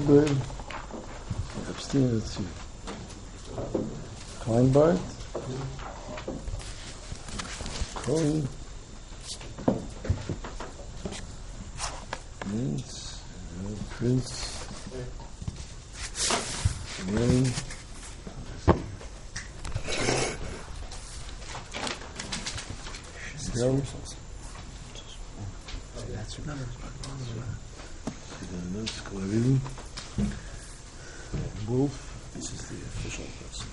Goldberg, Epstein, let's see, Kleinbart, Cohen, Prince, Wayne, Shell, Sklavin, Wolf. This is the official person.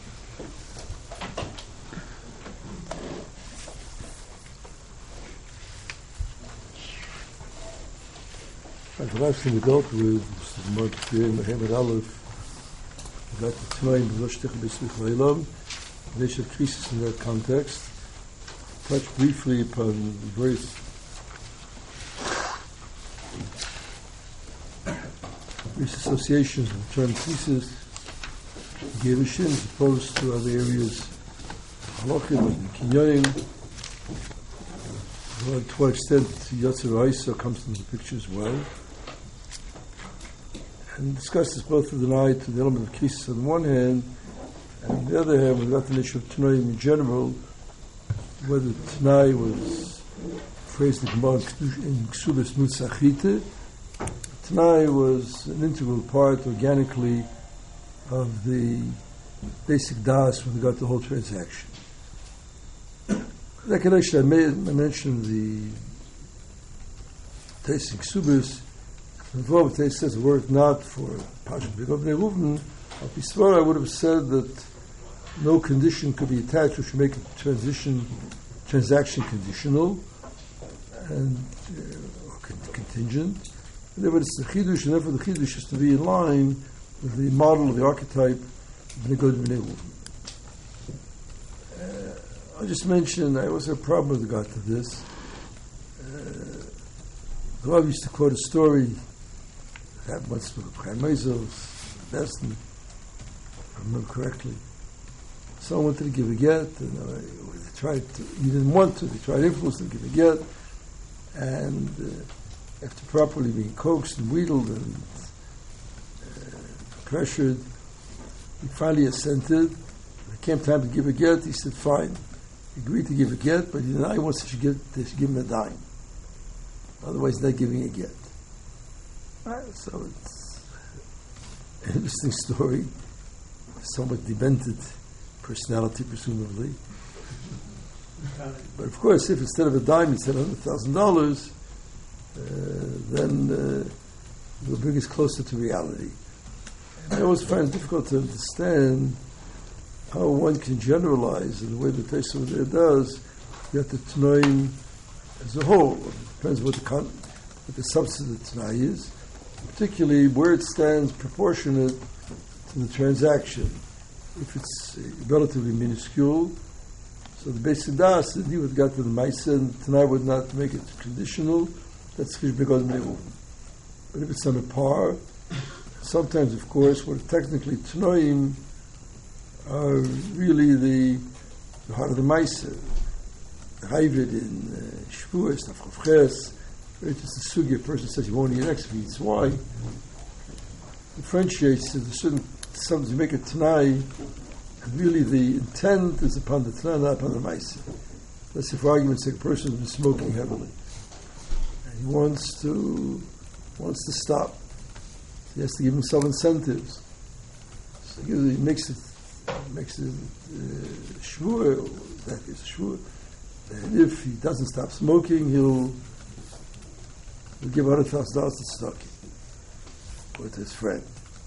The last thing we dealt with was the Mark Mohammed Aleph, about the Tnaim B'Losh Techel B'Smich Leilam, the nation of Krisis in that context. Touch briefly upon various associations of the term Krisis, Gerushin, as opposed to other areas, Halachim and Kinyonim. To what extent Yotzer Isa comes into the picture as well. And discuss this both with an eye to the element of Krisis on the one hand, and on the other hand, with the definition of Tnaim in general, whether Tnai was phrased in Ksubas Mutzachite. Tnai was an integral part organically of the basic das with regard to the whole transaction. That connection, I mentioned the tasting Ksubas. Involved, it says, were it not for Pashat B'Gov Neruvin, I would have said that no condition could be attached which would make a transaction conditional and contingent. And therefore, it's the Chidush, and therefore the Chidush is to be in line with the model of the archetype of B'Gov Neruvin. I'll just mention, I also have a problem with regard to this. The Rav used to quote a story that once with Chaim Meizel's best, if I remember correctly. Someone wanted to give a get, and they tried to, he didn't want to, they tried to influence him to give a get, and after properly being coaxed and wheedled and pressured, he finally assented. When it came time to give a get, he said, fine. He agreed to give a get, but he wants they should give him a dime. Otherwise, they're not giving a get. Right, so it's an interesting story, somewhat demented personality, presumably. But of course, if instead of a dime he said $100,000, then it will bring us closer to reality. And I always find it difficult to understand how one can generalize in the way the Tosafot there does, yet the Tnoim as a whole. It depends what the substance of the Tnai is, particularly where it stands proportionate to the transaction. If it's relatively minuscule, so the basic das, if you would got to the Maisa, and Tnai would not make it conditional, that's because but if it's on a par, sometimes, of course, what technically Tnoim are really the heart of the Maisa. The Hayvid in Shavuos, Nafchav Ches, it's just a sugi, a person says you won't eat X, he eats Y. Differentiates to something to make a Tanai, and really the intent is upon the Tanai, not upon the Maisa. Let's say, for argument's sake, a person has been smoking heavily, and he wants to stop. He has to give himself incentives. So he makes it shvur, that is a shvur. And if he doesn't stop smoking, he'll give $100,000 to Tzedakah or to his friend.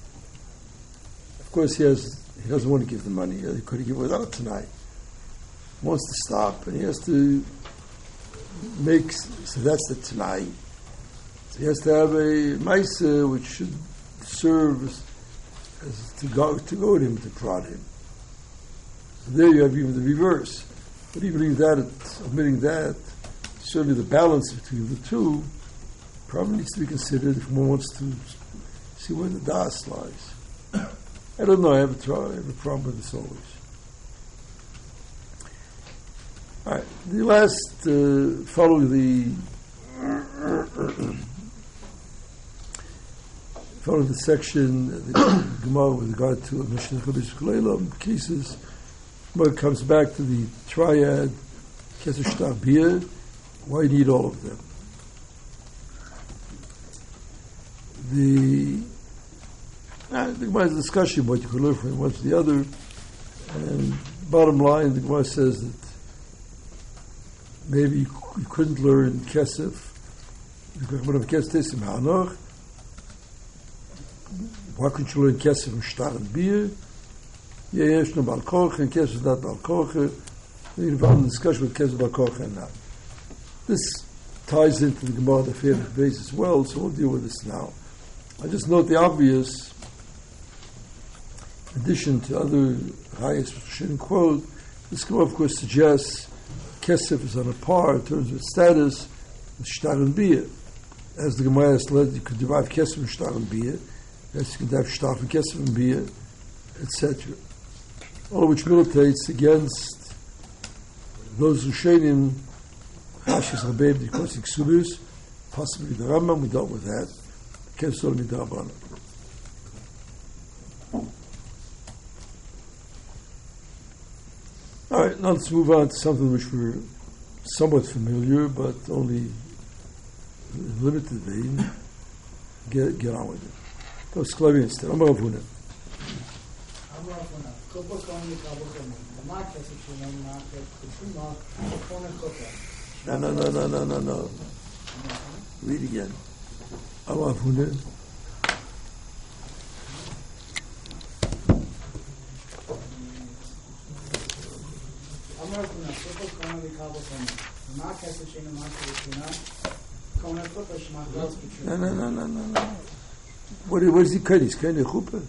Of course, he doesn't want to give the money. He could give it without it tonight. He wants to stop, and he has to make. So that's the tonight. So he has to have a ma'isa which should serve as to goad him, to prod him. So there you have even the reverse. But even omitting that, certainly the balance between the two probably needs to be considered if one wants to see where the das lies. I don't know, I have a problem with this always. All right, the last, following following the section, the Gemara with regard to Mishnah Chavish Kuleilam cases, Gemara comes back to the triad, Kesef Shtar Bia. Why you need all of them? The Gemara has a discussion what you could learn from one to the other, and bottom line, the Gemara says that maybe you couldn't learn Kesef. Why couldn't you learn Kesef from Shtar and Bia? Yesh no Bal Korcha, and Kesef is not Bal Korcha. We're involved in the discussion with Kesef Bal Korcha and not. This ties into the Gemara the favorite base as well, so we'll deal with this now. I just note the obvious. In addition to other highest shouldn't quote, this Gemara of course suggests Kesef is on a par in terms of status with Shtar and Bia. As the Gemara has led, you could derive Kesef from Shtar and Bia, as you could have Shtar from Kesef and Bia, etc. All of which militates against those who Rishonim Hashis Rabbeim Dikos Iksubis, possibly the Rambam. We dealt with that. Kesef Midrabanan. All right, now let's move on to something which we're somewhat familiar, but only in limited vein. Get on with it. So, Sklavin instead. Amar Avuna. No. Read again. Amar Avuna. No. What is he kind? He's kind of chuppah.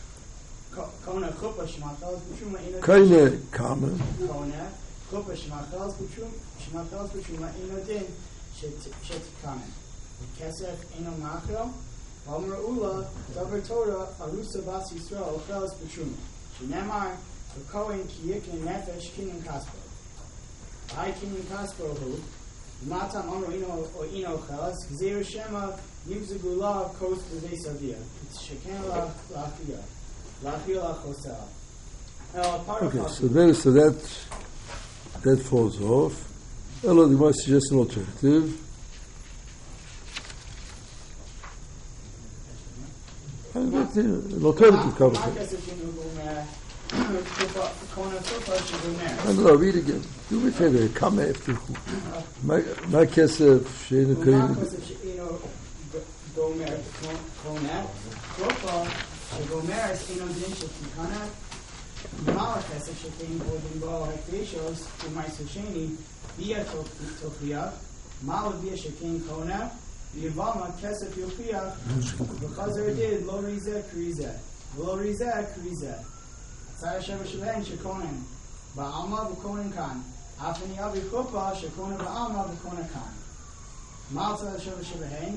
Kind of common. Chuppah shmachals b'shuma inodin shetikamen. Kesef eno machel. Omer ula davar Torah arusa bas Yisrael ochels b'shuma. Shenemar v'kohen ki yikin nefesh kinyan kaspo. I kinyan kaspo hu. Matam Amro Ino Chelas, Gzeir Shema, Yibzagula, Kos B'Vei Savia. It's Sheken Lachia. Lachia Lachosel. Okay, so that falls off. Elo, the Gemara suggests an alternative. An alternative cover. No, read again. Do me a favor. Come after who? My kesef sheinu koyin. My kesef sheinu gomer konet. Kopa shegomer sheinu din shetikana. Mala kesef shekein bodin bo hekdeshos u'maisu sheni bia tochia. Mala bia shekein konet. Yivama kesef yochia. V'chazer did lo rizeh krizeh. Lo rizeh krizeh. Tzara Sheva Sheben Shekonen Ba'alma B'Konen Kan Afeni Avi Chuppah Shekonen Ba'alma B'Konen Kan Mal Tzara Sheva Sheben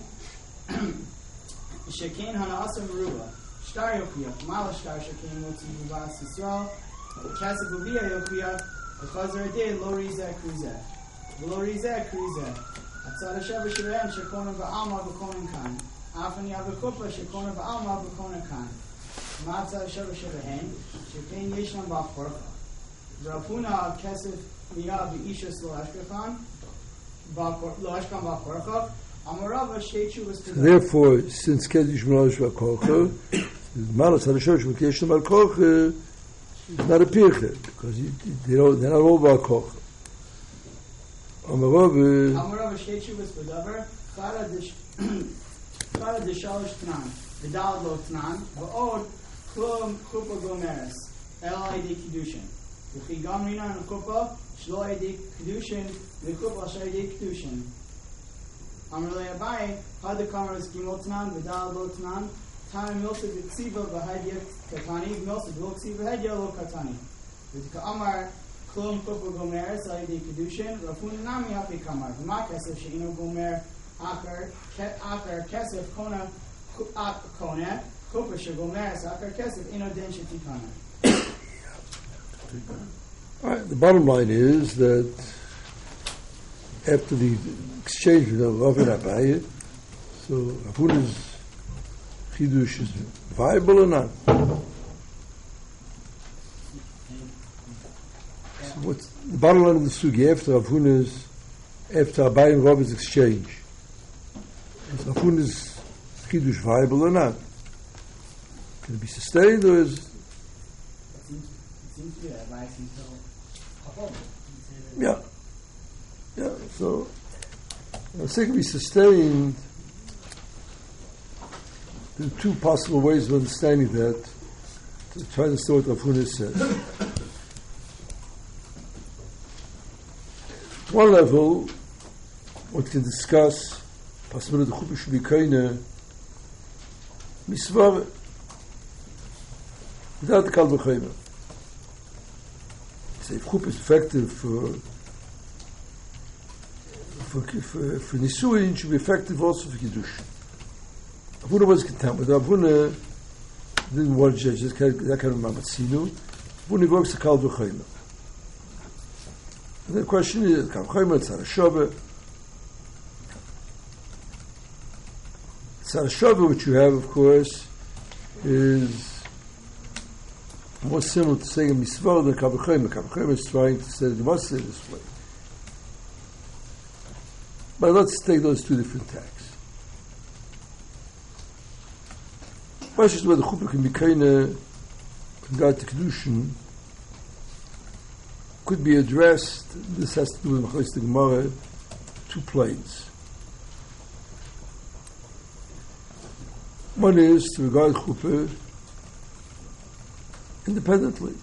Shekin Hana Asa Meruba Shtar Yochia Mal Shtar Shekin Motzi B'Vas Yisrael Kesef B'Via Yochia V'Chazer Adid Lo Rizeh Krizeh V'Lo Rizeh Krizeh Tzara Sheva Sheben Shekonen Ba'alma B'Konen Kan Afeni Avi Chuppah Shekonen Ba'alma B'Konen Kan Matzah Sheva Shevehen, Shekein Yeshnam Ba'Chorcha. Rapuna Kesef Miyah B'Ishas Lo Ashkechan Ba'Chorcha. Amorava Shechu was to. Therefore, since Kesef Yishmael Ba'Chorcha, Matzah Sheva Yeshnam Ba'Chorcha is not a pirche because they're not all Ba'Chorcha. Amorava Shechu was to davar Chara D'Shalosh Tnan. V'dal Lo Tnan V'od Klum Chuppah Gomeres Elai De Kedushin V'chi Gamrina and Chuppah Shloi De Kedushin V'chuppah Shloi De Kedushin Amrlei Abai Had Kameres Gimel Tnan V'dal Lo Tnan Time Milsa V'Tziva V'Hadya Katani Milsa V'Tziva V'Hadya Lo Katani V'tika Amar Klum Chuppah Gomeres Elai De Kedushin Rafun Nami Hapi Kamar V'ma Kesef She'ino Gomer Akar Kesef Kona Konet, Kopa Shagomeres, Akar Kesef, Ino Den Shetikana. All right, the bottom line is that after the exchange with Rav and Abaye, so Ravuna's Chidush is viable or not? So what's the bottom line of the sugi after Rav Huna's, after Abai and Rab's exchange? Is Rav Huna's Chidush viable or not? Can it be sustained or is... Yeah. Yeah, so I think it can be sustained. There are two possible ways of understanding that, to try to understand what Rav Huna says. One level, one can discuss possibility that the chuppah should be kaina misvar without the kal v'chayma. Say if chuppah is effective for nisuin, it should be effective also for kiddush. Rav Huna was content with Rav Huna didn't want to judge that kind of mamatzinu. Rav Huna works the kal v'chayma. And the question is, kal v'chayma, tzara shava. Tzara shava, which you have, of course, is more similar to saying a misvah than kal v'chayma. Kal v'chayma is trying to say the Gemara this way. But let's take those two different tags. Question is whether the chuppah can be kaina in regard to kedushin could be addressed. This has to do with Machlokas the Gemara, two planes. One is to regard chuppah independently.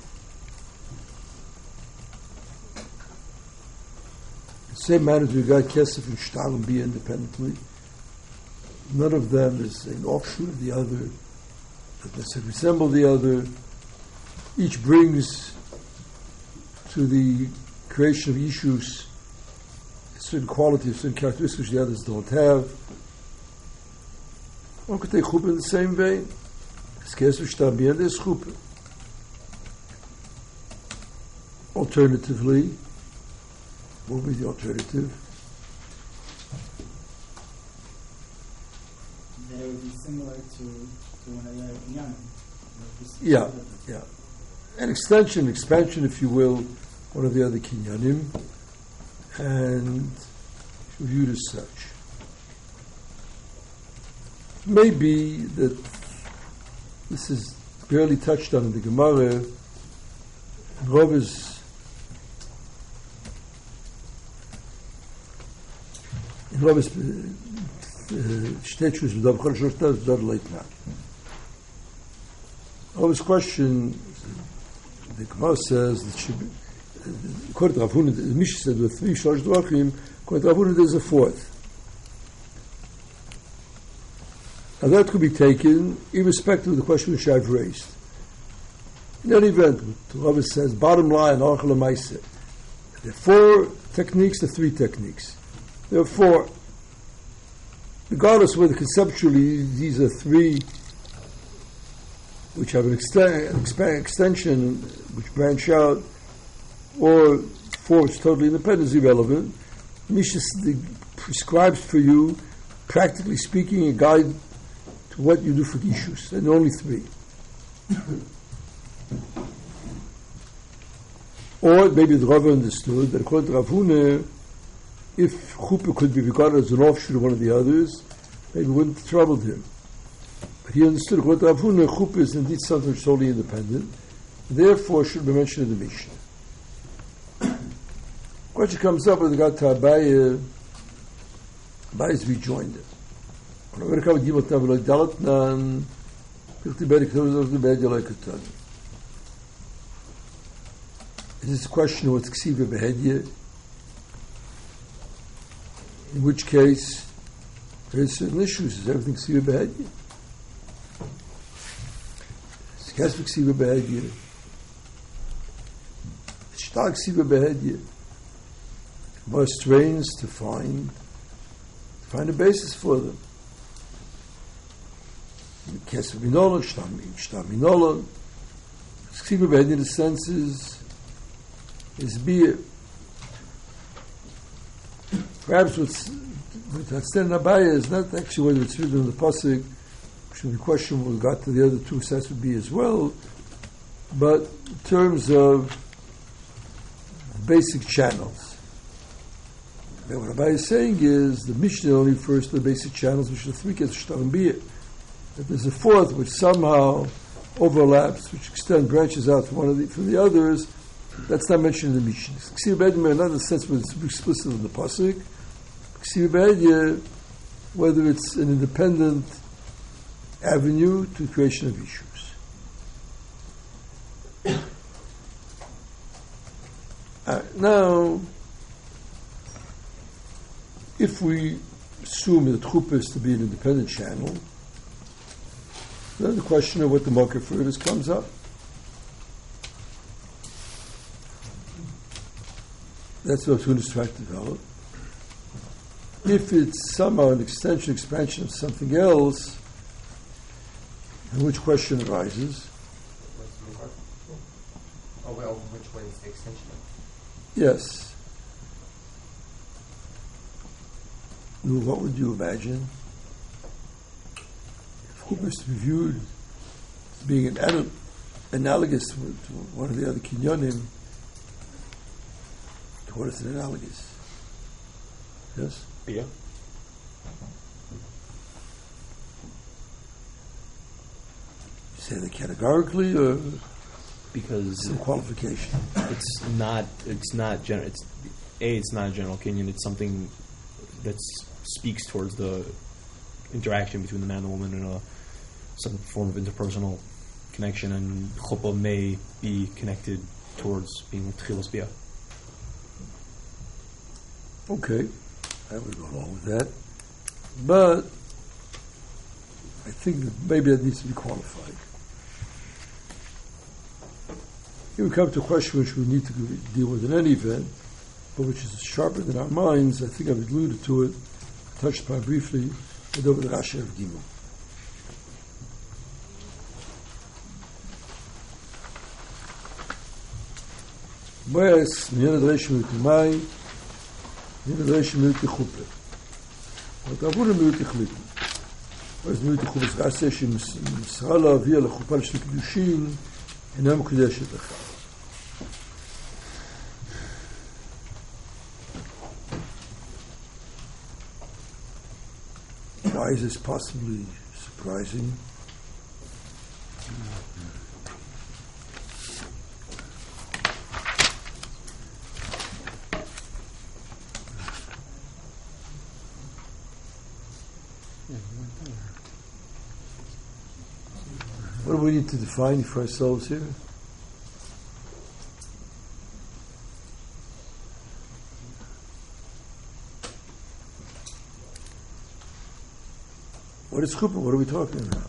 The same matter to regard kesef and shtar and bia independently. None of them is an offshoot of the other, that necessarily resemble the other. Each brings to the creation of issues a certain quality, a certain characteristics which the others don't have. One could take chuppah in the same vein. Kesef, shtar, bia, there's chuppah. Alternatively, what would be the alternative? They would be similar to another inyan. Yeah. An expansion, if you will, one of the other kinyanim, and viewed as such. Maybe that this is barely touched on in the Gemara. Rav is Stetschus with Rav Chodesh is not late now. Rav's question, the Gemara says that should be, according to Rav Huna, the Mishnah said with three shalosh dvachim, according to Rav Huna there's a fourth. Now that could be taken irrespective of the question which I've raised. In any event, Rav says, bottom line, Orach L'Maaseh, there are four techniques, there are three techniques. There are four. Regardless of whether conceptually these are three which have an extension which branch out, or four which are totally independent, is irrelevant. Mishnah prescribes for you, practically speaking, a guide to what you do for issues, and only three. Or maybe the Rav understood that according to Rav Huna, if chuppah could be regarded as an offshoot of one of the others, maybe it wouldn't have troubled him. But he understood according to Rav Huna, chuppah is indeed something which is totally independent, therefore should be mentioned in the Mishnah. Question comes up with regard to Abaye. Abaye's rejoinder. When I'm going to come with Gimel Tav Eloi Dalet Nan, Pilti Beri Ketov Zov Beri Eloi Ketov. Is this a question of what's Ksiva Behedye? In which case, there are certain issues. Is everything Ksiva Behedye? Is Kesef Ksiva Behedye? Is Shtar Ksiva Behedye? More strains to find a basis for them. Kesef Minolan, Shtar Minolan. Ksiva Behedye in the sense is beer. Perhaps what's standing Abaye is not actually whether it's written in the pasuk which would be questionable with regard to the other two sets would be as well. But in terms of basic channels, and what Rabbi is saying is the Mishnah only refers to the basic channels, which are the three cases, shtar and bia. If there's a fourth which somehow overlaps, which branches out from the others, that's not mentioned in the Mishnah. Ksiva b'edya, not in the sense where it's explicit in the pasuk. Ksiva b'edya, whether it's an independent avenue to the creation of issues. Now, if we assume that chuppah is to be an independent channel, then the question of what the market for it is comes up. That's what we're going to try to develop. If it's somehow an expansion of something else, then which question arises? Oh, well, which way is the extension? Yes. What would you imagine? If chuppah is to be viewed as being analogous to one of the other kinyonim, to what is it analogous? Yes? Yeah. You say that categorically, or Because some qualification? it's not general. It's not a general kinyan. It's something that speaks towards the interaction between the man and the woman in some form of interpersonal connection, and chuppah may be connected towards being tchilas bia. Okay, I would go along with that. But I think that maybe that needs to be qualified. Here we come to a question which we need to deal with in any event, but which is sharpened in our minds. I think I've alluded to it, touched upon briefly, and over the Rashi of Gimel. Boyas, Minyan Adreishim Yutimai, Minyan Adreishim Yutichuppe. What Avur Yutichliku. What is Yutichuppe? Rashi Shim Misrala Avia Lechupa L'Shli Kedushin, Enam Kedushet Lecha. Why is this possibly surprising? What do we need to define for ourselves here? What is chuppah? What are we talking about?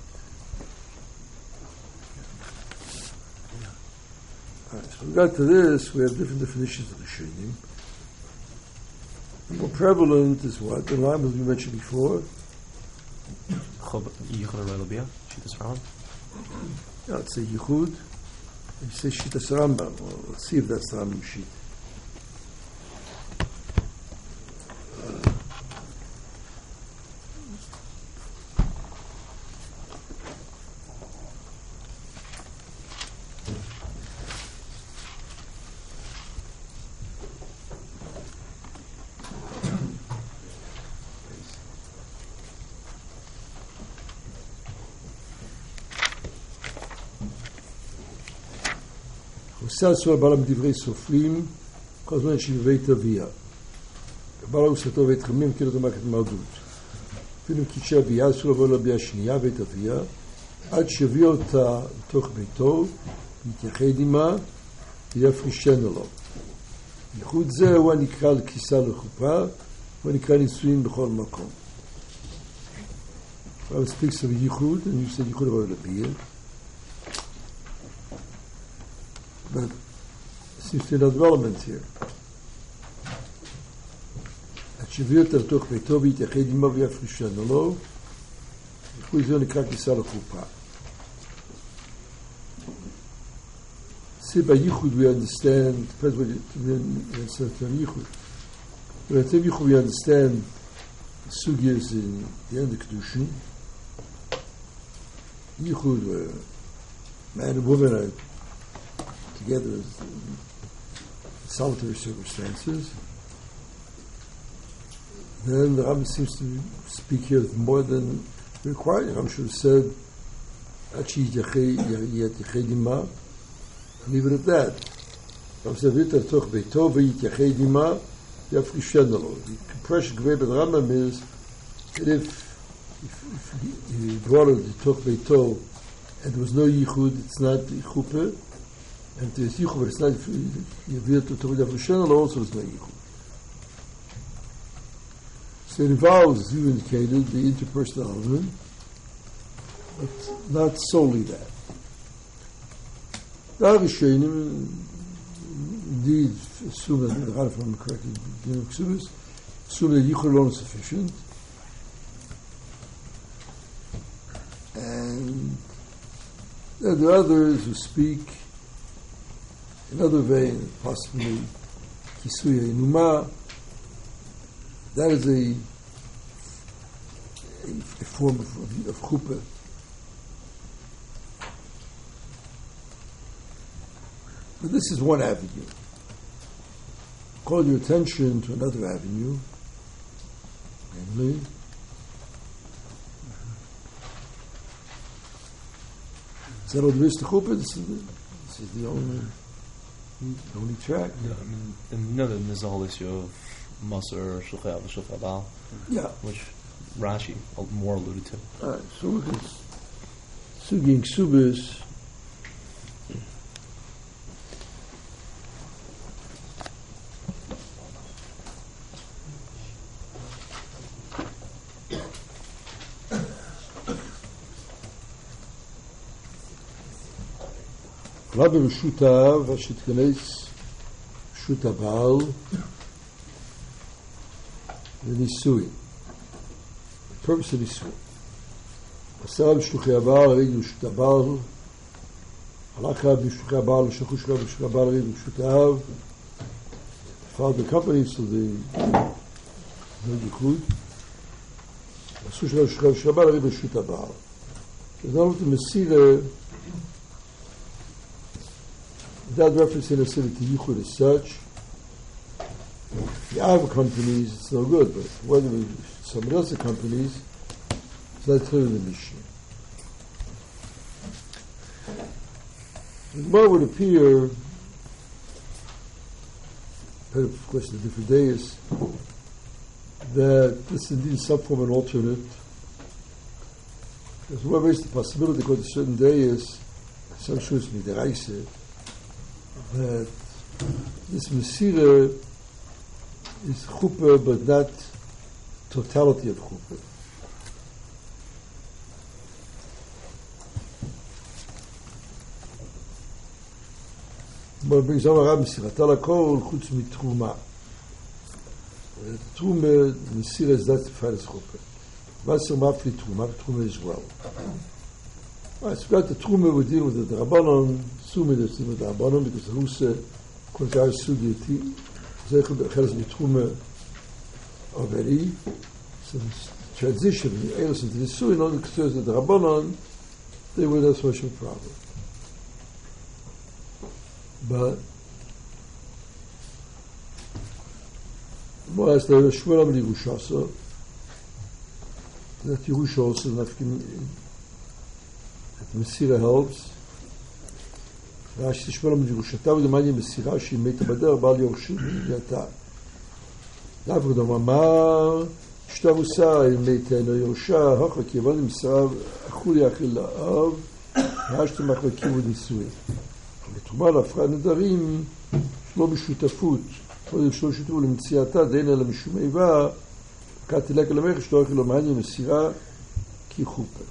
All right, so we got to this, we have different definitions of the Rishonim. The more prevalent is what? The line that we mentioned before. Yeah, let's say Yichud. You say Shitas Rambam. Well, let's see if that's the Rambam sheet. עושה אסור בעלם דברי סופרים, כל הזמן שבבית אביה. בעלה הוא סתו בית חמים, כאילו דומה כתמרדות. אפילו קידשי אביה, אסור לבוא לאביה השנייה, בית אביה, עד שיביא אותה לתוך ביתו, להתייחד עמה, ויפרישנו לו. ייחוד זה הוא הנקרא לכיסה לחופה, הוא הנקרא נישואין בכל מקום. Rabbi speaks of ייחוד, and you said ייחוד about אביה. But there seems to be no development here. עד שיביא אותה לתוך ביתו ויתייחד עמו ויפרישנו לו, ייחוד זה נקרא כניסה לחופה. See, by Yichud we understand, depends what you understand from Yichud. When I think Yichud we understand the sugyas in the end of Kedushin, yichud where man and woman are together in solitary circumstances, then the Rambam seems to speak here more than required. The Rambam should have said, leave it at that. The compression given by the Rambam is that if he brought it to Toch Beito and there was no yichud, it's not chuppah, and if there's yichud, but it's not yavir to Toch Beito, also there's no yichud. So it involves, as you indicated, the interpersonal element, but not solely that. The Rishonim indeed assume that the Rambam, if I'm correct, assume that yichud alone is sufficient, and there are others who speak another vein, possibly Kisuya Inuma. That is a form of chuppah. But this is one avenue. Call your attention to another avenue, namely is that all there is to chuppah? This is the only track. Yeah, I mean, and there's the whole issue of Masr, Shulchan, Shulchan Abal, which Rashi more alluded to. All right, so look at Sugi and Ksubis. Rabbi Rishutav, Hashitkanes, Shutabal, the Nisui. The purpose of Nisui. Asarab Shluchei Abal, Reid Shutabal, Halakha B'Shluchei Abal, Shachush Rabbi Shluchei Abal, Reid Shutav. Filed the company, so the Yichud. Asush Rabbi Shluchei Abal, Reid Shutabal. There's not the Messiah. Without reference in a city to yichud as such, if you have companies, it's no good, but whether somebody else's companies, it's not clear in the Mishnah. The Gemara would appear, of course, the different days, that this is indeed some form of an alternate. Because whoever is the possibility to go to certain days, some shows me the Raisa, that this Mesira is chuppah, but not totality of chuppah. But brings over Rab Mesira Talakol chutz mitruma. Truma Mesira is that far as chuppah. Vaser mafli truma as well. Right, so we've got the Truma, we deal with the Rabbanon, Sumi, that's with the Rabbanon, because the Russe, Konjar Sugi, Zechel, the Cheres, the Truma already. So this transition, the Eros into the Sui, and all the Keteres of the Rabbanon, they were not so much of a problem. But, more as the Shmuel Amli Yerushasa, that Yerusha also, the Mesira helps. Rashi Shmuel Yerushata v'demani Mesira she meta bader bal yorshim yata. Davud Amar Shtavusa meta no yorsha hacha kivad Mesira achul yachil la'av hashtem achvakim v'nisui. V'tumar afra nedarim shlo b'shutafut קודם שלא שותפו למציאתה דין אלא משום איבה כתילק למלך שתורך לו מעניין מסירה כי חופה.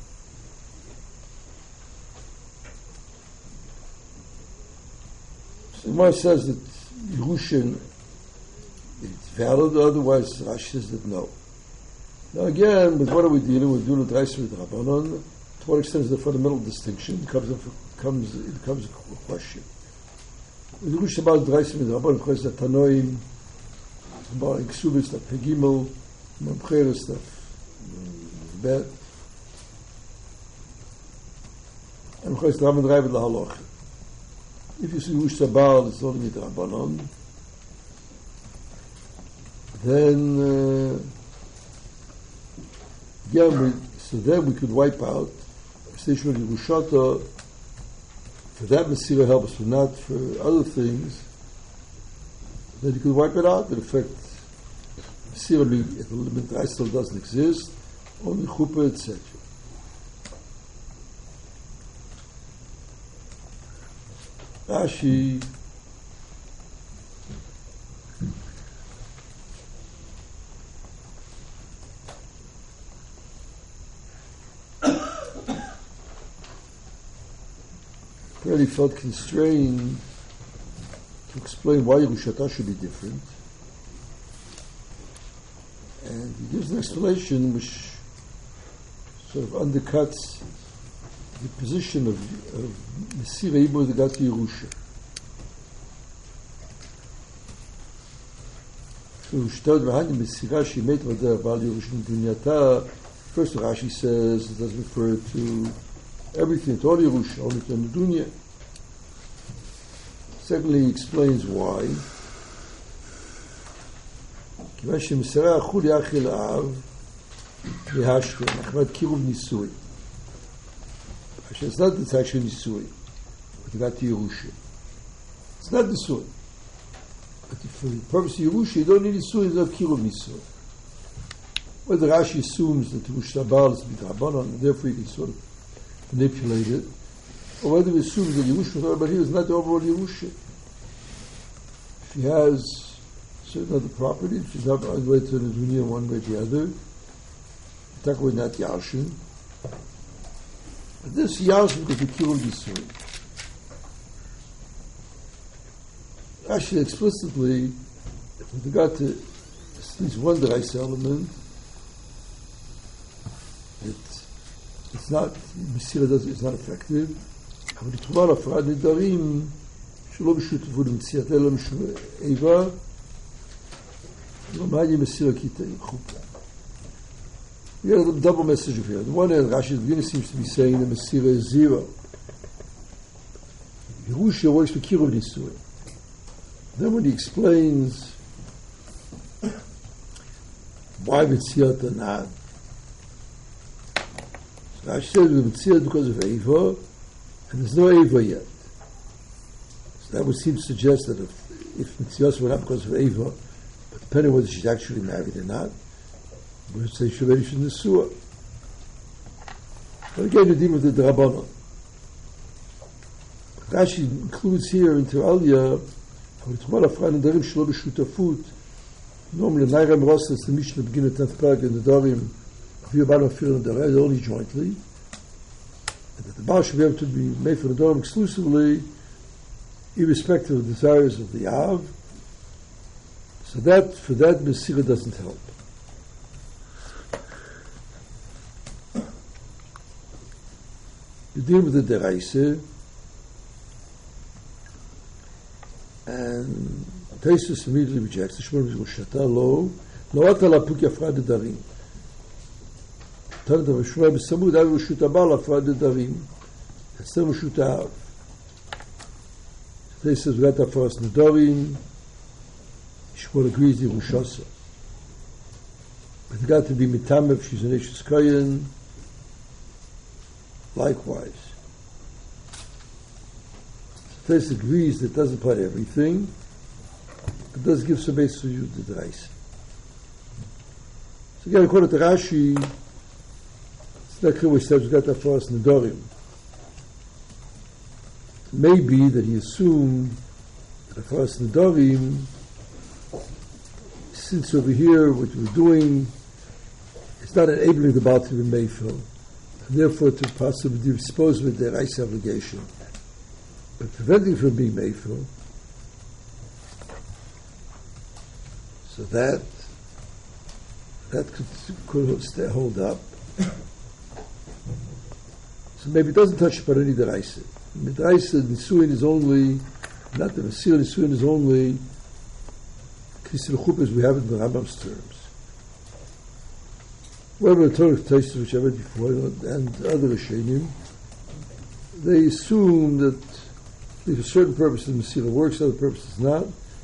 So Gemara says that Yerushin is valid, otherwise Rashi says that no. Now again, with what are we dealing with? We're dealing with Reis with Rabbanon. To what extent is the fundamental distinction? It becomes a question. With Yerushin about Reis with Rabbanon, of course, the Tanoim, about Iksubis, the Pegimel, Mamcheres, the Bet. and Chois Raman Raivad Lahaloch. If you see Rush Sabal, it's only with Rabbanon, then so then we could wipe out Station of Yerushata. For that Mesira helps, but not for other things. Then you could wipe it out. In effect, Mesira, if the limit still doesn't exist, only Chuppah, etc. Rashi really felt constrained to explain why Yerushata should be different. And he gives an explanation which sort of undercuts the position of Mesira Ibor that got to Yerusha. First Rashi says it does refer to everything, to all Yerusha, only to the Dunya. Secondly, he explains why. It's not that it's actually Nisui, but you got to Yerusha. It's not Nisui. But for the purpose of Yerusha, you don't need Nisui, there's no Kiruv Nisui. Whether Rashi assumes that Yerusha Baal is B'Drabanan, and therefore you can sort of manipulate it, or whether he assumes that Yerusha, but he is not the overall Yerusha. If he has certain other properties, she's not one way to the dunya, one way to the other. Talk about not Yashin. But this Yashin could be killed Yisur. Actually, explicitly, with regard to at least one Derais element, it's not, Mesira it's not effective. אבל תרומה להפרעת נדרים שלא בשותפות למציאת אלא משום איבה לא מעניין Mesira Kitei Chuppah. We have a double message here. On the one hand, Rashi's beginning seems to be saying that Mesira is zero. Yerusha works for Kiruv Nisui. Then when he explains why Mitziyat or not, Rashi says we're Mitziyat because of Eva, and there's no Eva yet. So that would seem to suggest that if Mitziyat were not because of Eva, but depending on whether she's actually married or not, we would say Shaveri should Nesua. But again, you deal with the Drabanon. Rashi includes here inter alia, normally Naira Ross is the Mishnah begin at 10th paragraph in the Darim, only jointly, and that the Baal should be able to be made for the Darim exclusively, irrespective of the desires of the Av. So that, for that, Mesira doesn't help. You deal with the Deraise, and Taisus immediately rejects the Shmuel Shata lo ata lapuk yafrad darim. Tana the Shmuel b'samud av Rishut Abal afrad darim. It's still Rishut Av. Taisus we got that for us Nadarim. Shmuel agrees the Rushasa. But it got to be mitam if she's an Eishes Kayin. Likewise. Taisus agrees that it doesn't apply to everything. It does give some basis to you the Drais. So again, according to Rashi, it's not clear which steps we got that for us Nedorim. It may be that he assumed that for us Nedorim, since over here what we're doing is not enabling the Baal to be Meifel, and therefore to possibly dispose with their Drais obligation, but preventing from being Meifel, so that could hold up. So maybe it doesn't touch upon any Deraisa. The Deraisa Nisuin is only, not the Mesira Nisuin is only Kisir Chuppah as we have it in the Rambam's terms. Whatever the Torah Taisus which I read before and other Rishonim, they assume that for certain purposes the Mesilah works, other purposes not.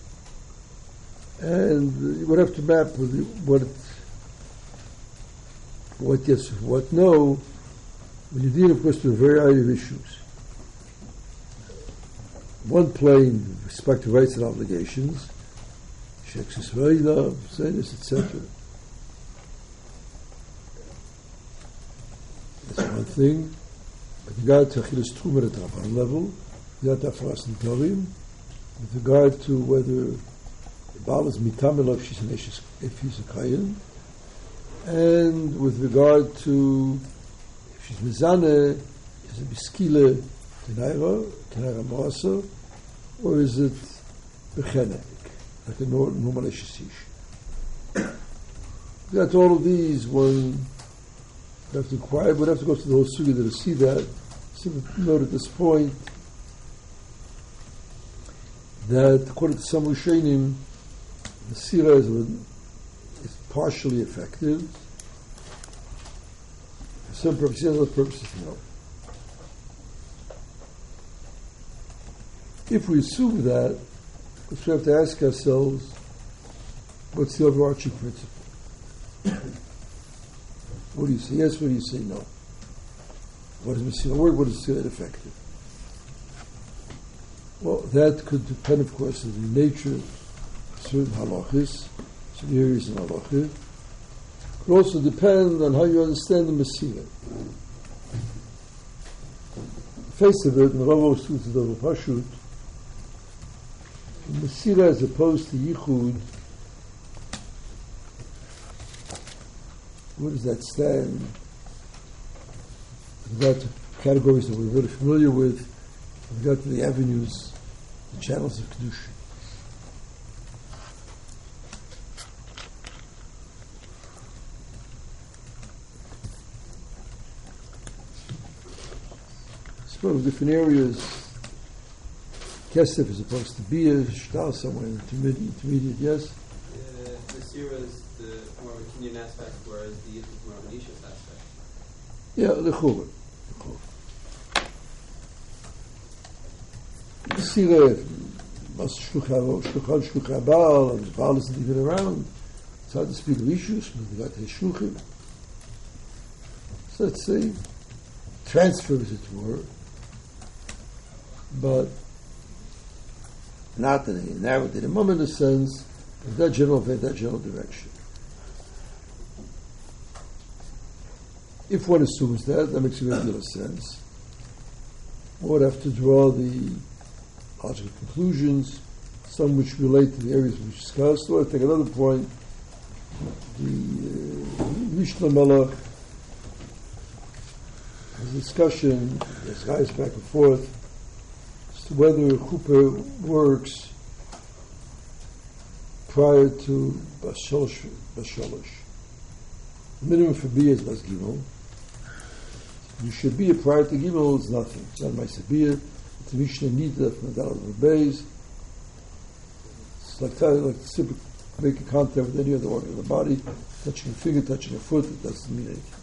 And you would have to map with what yes, what no, when you deal, of course, with a variety of issues. One plane, with respect to rights and obligations, Shek's Israel, Zaynis, etc. That's one thing. With regard to Achilas Truma at Rabban level, with regard to Afaras Nitorim, with regard to whether the Baal is mitamel if he's a Kayan, and with regard to if she's Mizaneh, is it Biskile Tenaira Moasa, or is it Bechenek, like a normal Eshesish? Got all of these, one would have to inquire, would have to go to the whole sugya to see that. Simply note at this point that according to some Rishonim, the Sira is partially effective. For some purposes, other purposes, no. If we assume that, we have to ask ourselves, what's the overarching principle? What do you say yes, what do you say no? What does Mesilah work, what is Mesilah effective? Well, that could depend, of course, on the nature of certain halachis, certain areas in halachah. It could also depend on how you understand the Mesilah. The face of it, and the Rav Sut is Davar Pashut, Mesilah as opposed to Yichud, where does that stand? With regard to categories that we're very familiar with regard to the avenues, the channels of Kedusha. Suppose different areas, Kesef as opposed to Bia, Shtal somewhere in the intermediate, yes? The Sira is more of a Kenyan aspect, whereas the Yid is more of an Ishus aspect. Yeah, the Chuvah. The Sira, Shluchah Baal, and Baal isn't even around. It's hard to speak of Ishus, but we got the Shluchim. So let's say, transfer as it were, but not in a narrow, in a moment of sense, of that general direction. If one assumes that makes a great deal of sense. One would have to draw the logical conclusions, some which relate to the areas we discussed, or I take another point, the Mishnah Melech has a discussion, there's guys back and forth, as to whether Chuppah works prior to Basholosh. The minimum for Bia is Bas Gimel. You should be prior to Gimel is nothing. It's not my Sabiyah. It's a Mishnah Nida from the Dalad Beis. It's like to simply make a contact with any other organ of the body, touching a finger, touching a foot, it doesn't mean anything.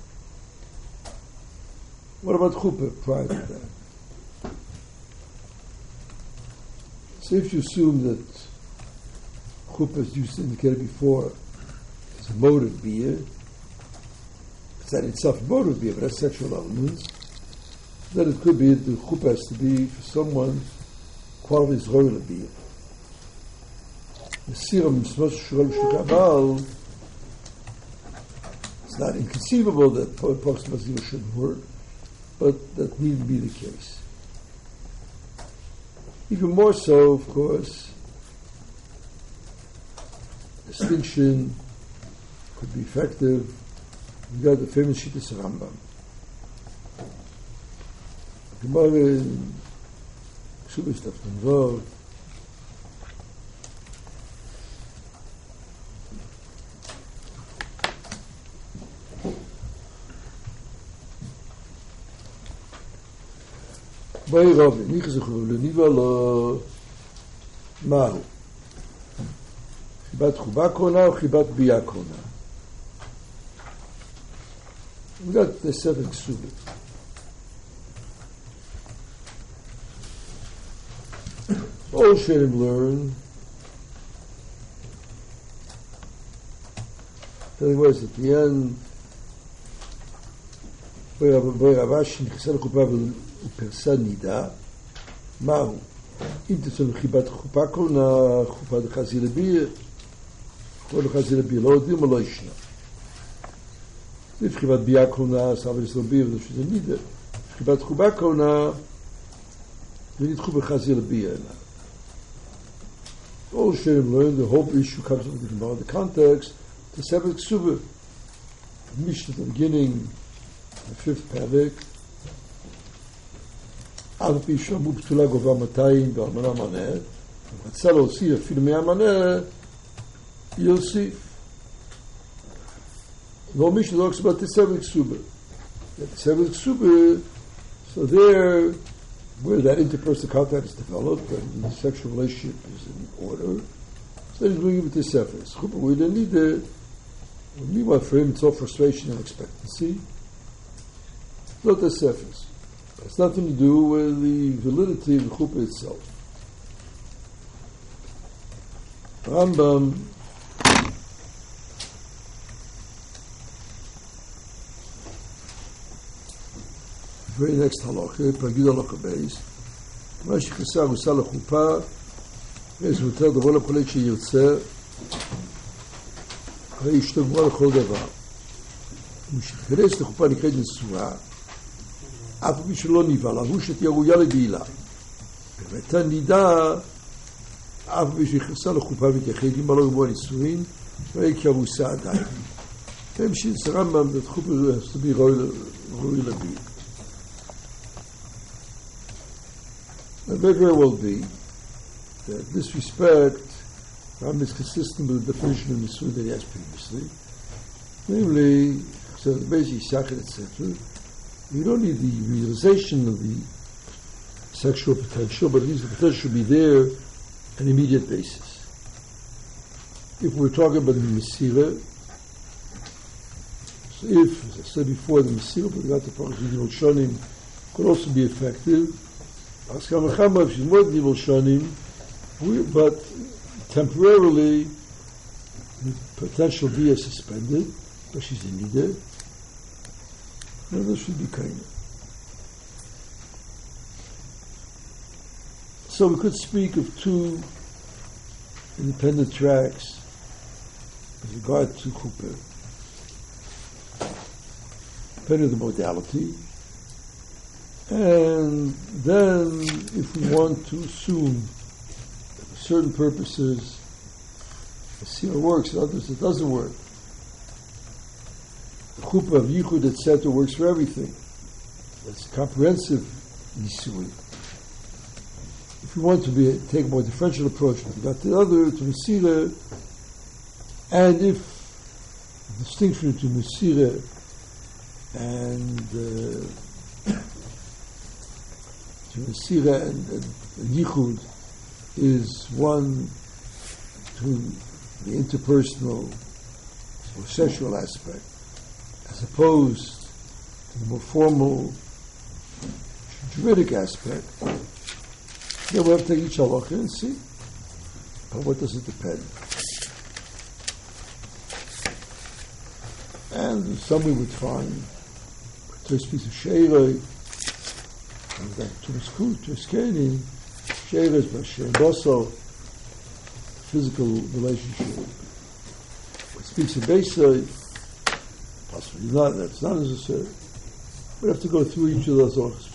What about Chuppah prior to that? So if you assume that Chuppah, as you indicated before, is a mode of Bia, it's not itself a mode of Bia, but has sexual elements, then it could be that the Chuppah has to be, for someone, qualities royal of Bia. The Siram Shulchan, it's not inconceivable that post Mazil shouldn't work, but that needn't be the case. Even more so, of course, distinction could be effective. We got the famous Shittas Rambam. Gemara in Shubis Taftan Vav. By Rabbi, Nichazachur, Leniva lo Mahu. Chibat Chuba Kona or Chibat Bia Kona. We got the seven Ksubit. All Sherim learn. Telling words at the end. Ravashi נכנסה לחופה ופרסה נידה. מהו? אם תצא מחיבת חופה קורנה, חופה דחזי לביר, חופה דחזי לביר, לא יודעים או לא ישנה. מחיבת ביה קורנה, סבא לסלביר, שזה נידה. מחיבת חופה קורנה, ונדחו בחזי לביר. All Shem learn, the whole issue comes from the context, the seventh ksuba. Mishnah at the beginning, the fifth parak, אף פי שאמרו פתולה גובה 200 ואלמנה מנה, רצה להוסיף אפילו 100 מנה, יוסיף. לא Mishnah talks about the seventh ksuba. The seventh ksuba, so there, where that interpersonal contact is developed and the sexual relationship is in order, so he's going to give it to Sephers. We don't need the. Meanwhile, for him, it's all frustration and expectancy. It's not the Sephers. It's nothing to do with the validity of the chuppah itself. Rambam very next halacha, Pagid halacha beis, מה שכנסה הרוסה לחופה, יש יותר דבר לפולק שירצה, הרי אשתו גמורה לכל דבר. ומשכנס לחופה נקראת נשואה, אף מי שלא נבהל, הוא שתהיה ראויה לבעילה. ובאתה נידה, אף מי שכנסה לחופה מתייחד, אם לא גמורה נישואין, ואי כי הרוסה עדיין. והמשיך הרמב"ם, בתחום ראוי לבעילה. It may very well be that this respect is consistent with the definition of Nisuin that he has previously. Namely, so the basic Yisachar, etc. You don't need the realization of the sexual potential, but at least the potential should be there on an immediate basis. If we're talking about the Mesira, so if, as I said before, the Mesira, but not the Parashah Shonim, could also be effective. If she's more than evil shanim, but temporarily the potential bia suspended, but she's in nida, then this should be kind. So we could speak of two independent tracks with regard to chuppah, depending on the modality. And then, if we want to assume that for certain purposes the siyah works, and others it doesn't work, the chuppah of yichud, etc., works for everything. That's comprehensive nisui. If we want to take a more differential approach with regard to the other, to Mesira, and if the distinction between Mesira and Mesira and Yichud is one to the interpersonal or sexual aspect, as opposed to the more formal juridic aspect. Then we have to take each halacha and see. But what does it depend? And some we would find, to speak of Sheirei, and that to Skeni, Sheirei is by also physical relationship. It speaks of Beisai, possibly not, that's not necessary. We have to go through each of those orchestras.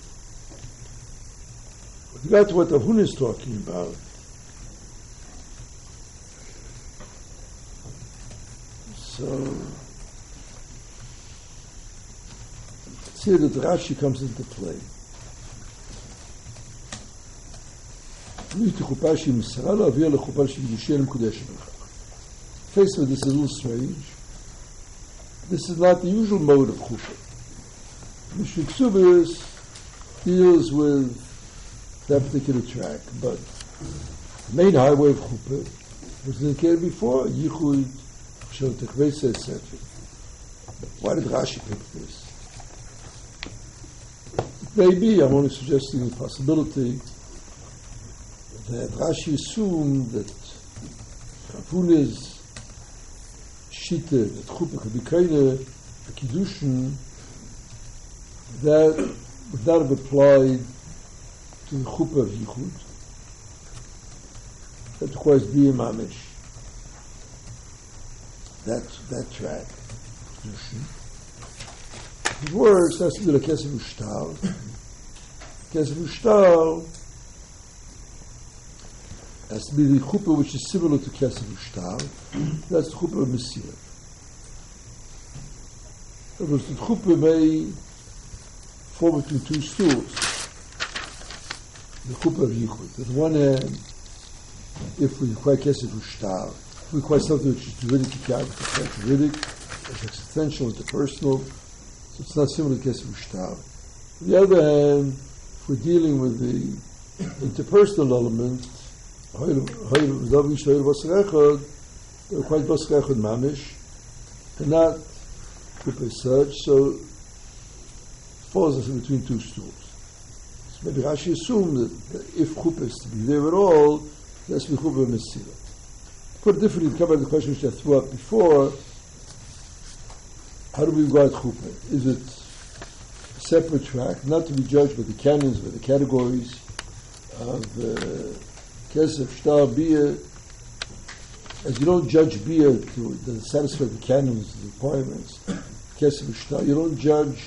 With regard to what Avun is talking about, so it's here that Rashi comes into play. Face with this is a little strange. This is not the usual mode of chuppah. Mishnah Ksubis deals with that particular track, but the main highway of chuppah was indicated before, yichud, shel techvesa, etc. Why did Rashi pick this? Maybe I'm only suggesting the possibility that Rashi assumed that Ravuna's Shita, that Chuppah could be kind a Kiddushin, that would not have applied to the Chuppah of Yichud. That requires Biyah Mamish. That track. It works, has to be like Kesef Ushtar. Kesef Ushtar has to be the chuppah which is similar to Kesef Ushtar. That's the chuppah of Mesirah. Because the chuppah may fall between two stools. The chuppah of Yichud. On one hand, if we require Kesef Ushtar, if we require something which is juridic, it's existential, interpersonal, so it's not similar to Kesef Ushtar. On the other hand, if we're dealing with the interpersonal element, they're quite basar echad mamish, and not chuppah as such, so it falls us in between two stools. So maybe Rashi assumed that if chuppah is to be there at all, it has to be chuppah Mesirah. Put differently, to come back to the question which I threw up before, how do we regard chuppah? Is it a separate track, not to be judged by the canons, by the categories of Kesef, Shtar, Biyah, as you don't judge Biyah to satisfy the canons, the requirements, Kesef, Shtar, you don't judge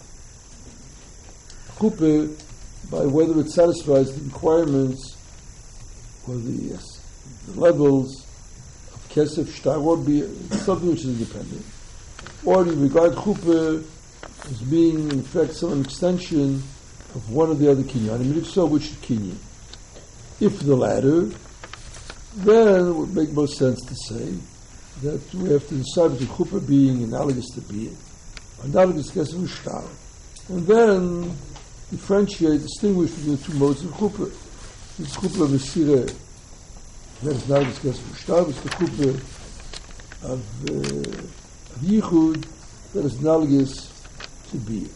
chuppah by whether it satisfies the requirements or the levels of Kesef, Shtar, or Biyah, something which is independent. Or you regard chuppah as being, in fact, some extension of one of the other kinyanim. If so, which kinyan? If the latter, then it would make most sense to say that we have to decide between chuppah being analogous to Biyah, analogous to Kesef Ushtar, and then differentiate, distinguish between the two modes of chuppah. This chuppah of Mesirah, that is analogous to Kesef Ushtar, it's the chuppah of Yichud, that is analogous to Biyah.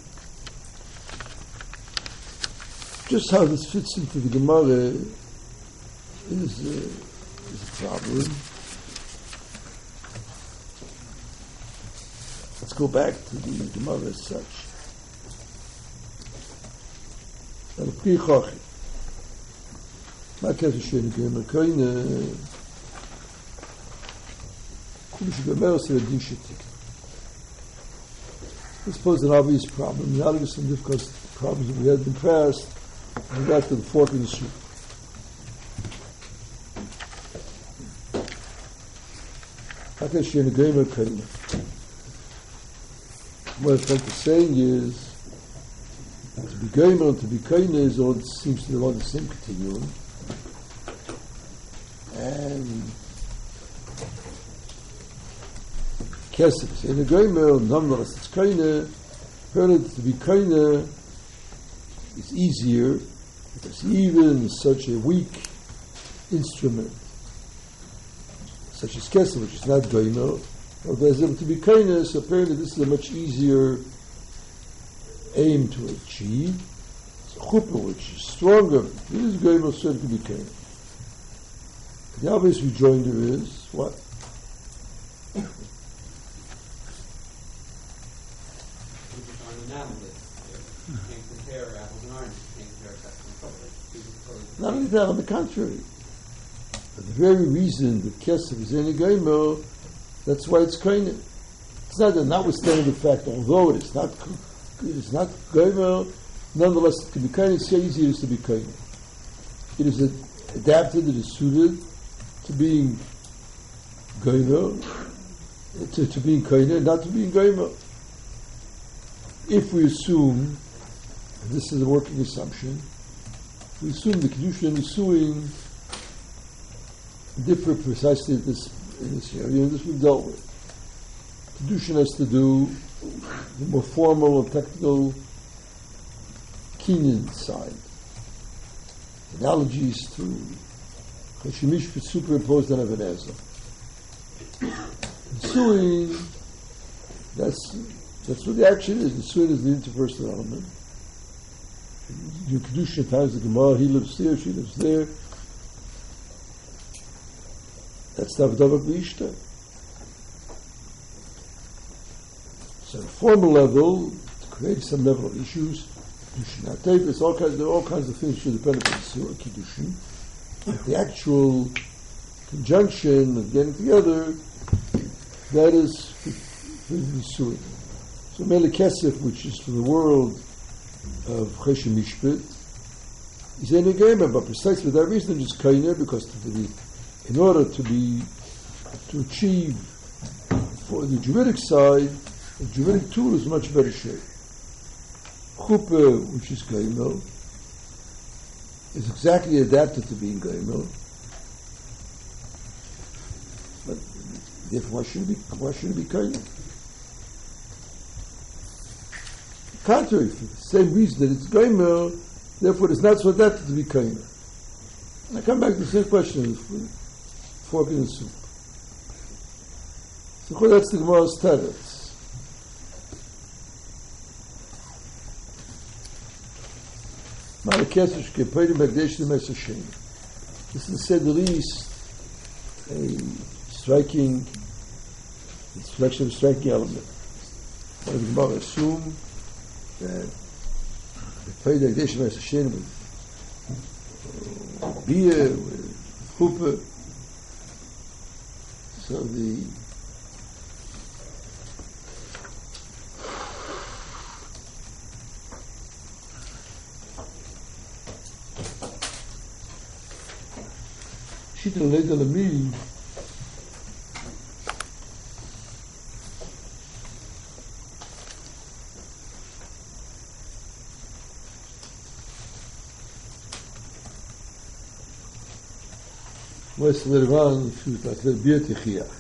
Just how this fits into the Gemara is a problem. Let's go back to the Gemara as such. Al-Pi Chochi. Ma kefir she'en Gemara koine kulu she'Gemara se v'din she'tik. This poses an obvious problem. Analogous and difficult problems that we had in the past. We got to the fork in the soup. What I'm saying is, to be gomer and to be koine is all, seems to be along the same continuum. And kesef, in a gomer, nonetheless, it's koine. Apparently, to be koine is easier because even such a weak instrument, such as kesef, which is not gomer, is able to be koine, so apparently this is a much easier aim to achieve. So chuppah, which is stronger, it is gomer, so it can be koine. The obvious rejoinder is what? Not only that, on the contrary. For the very reason that kesef is any gomer, that's why it's koine. It's not that, notwithstanding the fact, although it is not gomer, nonetheless it can be koine. It's so easy it is to be koine. It is adapted, it is suited to being gomer, to being koine, not to being gomer. If we assume, and this is a working assumption, we assume the Kedusha and the Suing differ precisely in this area, and this we've dealt with. Kedusha has to do the more formal and technical Kenyan side. Analogies to Chashimish superimposed on Even Ezer. The Suing, that's what the action is. The Suing is the interpersonal element. Your Kedusha times the Gemara, he lives there, she lives there. That's the Avdava B'Ishta. So at a formal level, to create some level of issues, Kiddushin, there are all kinds of things should depend upon Surah Kiddushin. But the actual conjunction of getting together, that is for the Surah. So Mele Kesef, which is from the world of Cheshem Mishpet, is any game, but precisely for that reason it's Kainer, because in order to achieve for the Juridic side, the Juridic tool is much better shape. Chuppah, which is Gaimel, is exactly adapted to being Gaimel. But therefore, why should it be Kainer? Contrary, for the same reason that it's Gaimel, therefore it's not so adapted to be Kainer. And I come back to the same question of fork in the soup. So that's the Gemara's teretz. This is, to say the least, a striking element. But the Gemara assume that the Pei Magdesh Meis Hashem with beer, with chuppah, so the Shita Leida Lami was Lervan Shutat Lerbir Tichiach.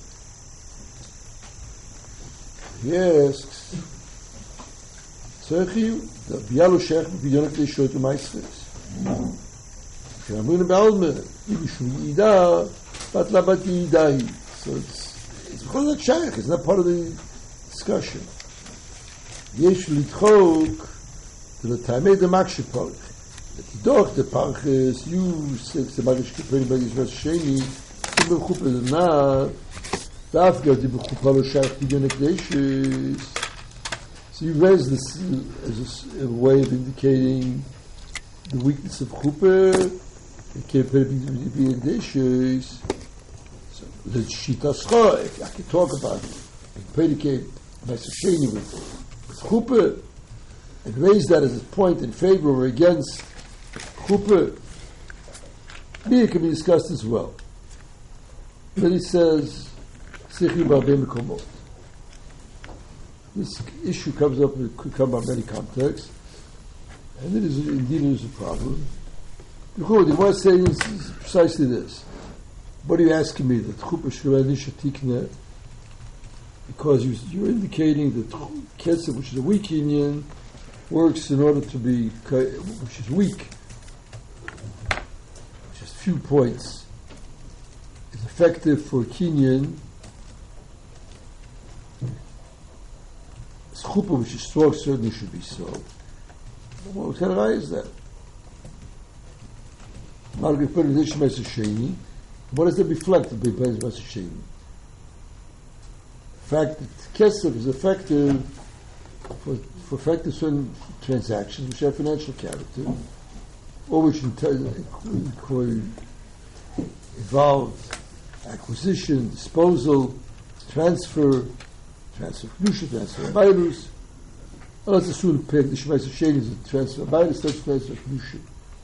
He asks, Tzerchi, the Bialu Shech, Biyanak Leishot Umaisres. Shamun Balmer, Ibishu Ida, Batlabati Idai. So it's because of Shaykh, it's not part of the discussion. Yesh Litchok, to the Taimei de Makshipol. Doch, the Parches, you say, the Magish Kiperi Magish Vas Sheni, the Bechup is not, the Afghan, the Bechupalo Shaykh, the Yonek So you raise this as a way of indicating the weakness of Chuppah, the capability of being dishes. So the Shita I can talk about it, and predicate by Sasheni with Chuppah, and raise that as a point in favor or against Chuppah. It can be discussed as well. Then he says, Sichi Barbei Mekomot. This issue could come up in many contexts, and it is indeed a problem. The Gemara is saying is precisely this. What are you asking me? That Chuppah Shirani Shatikne, because you're indicating that Kesef, which is a weak union, works in order to be, which is weak, which is few points, is effective for Kinyan. Chuppah, which is strong, certainly should be so. What kind of eye is that? What does that reflect? The fact that Kesef is effective for effective certain transactions which have financial character, or which involve acquisition, disposal, transfer transfer Bailus. Let's assume the Shemais Hashem is a transfer Bailus, that's transfer Kedusha.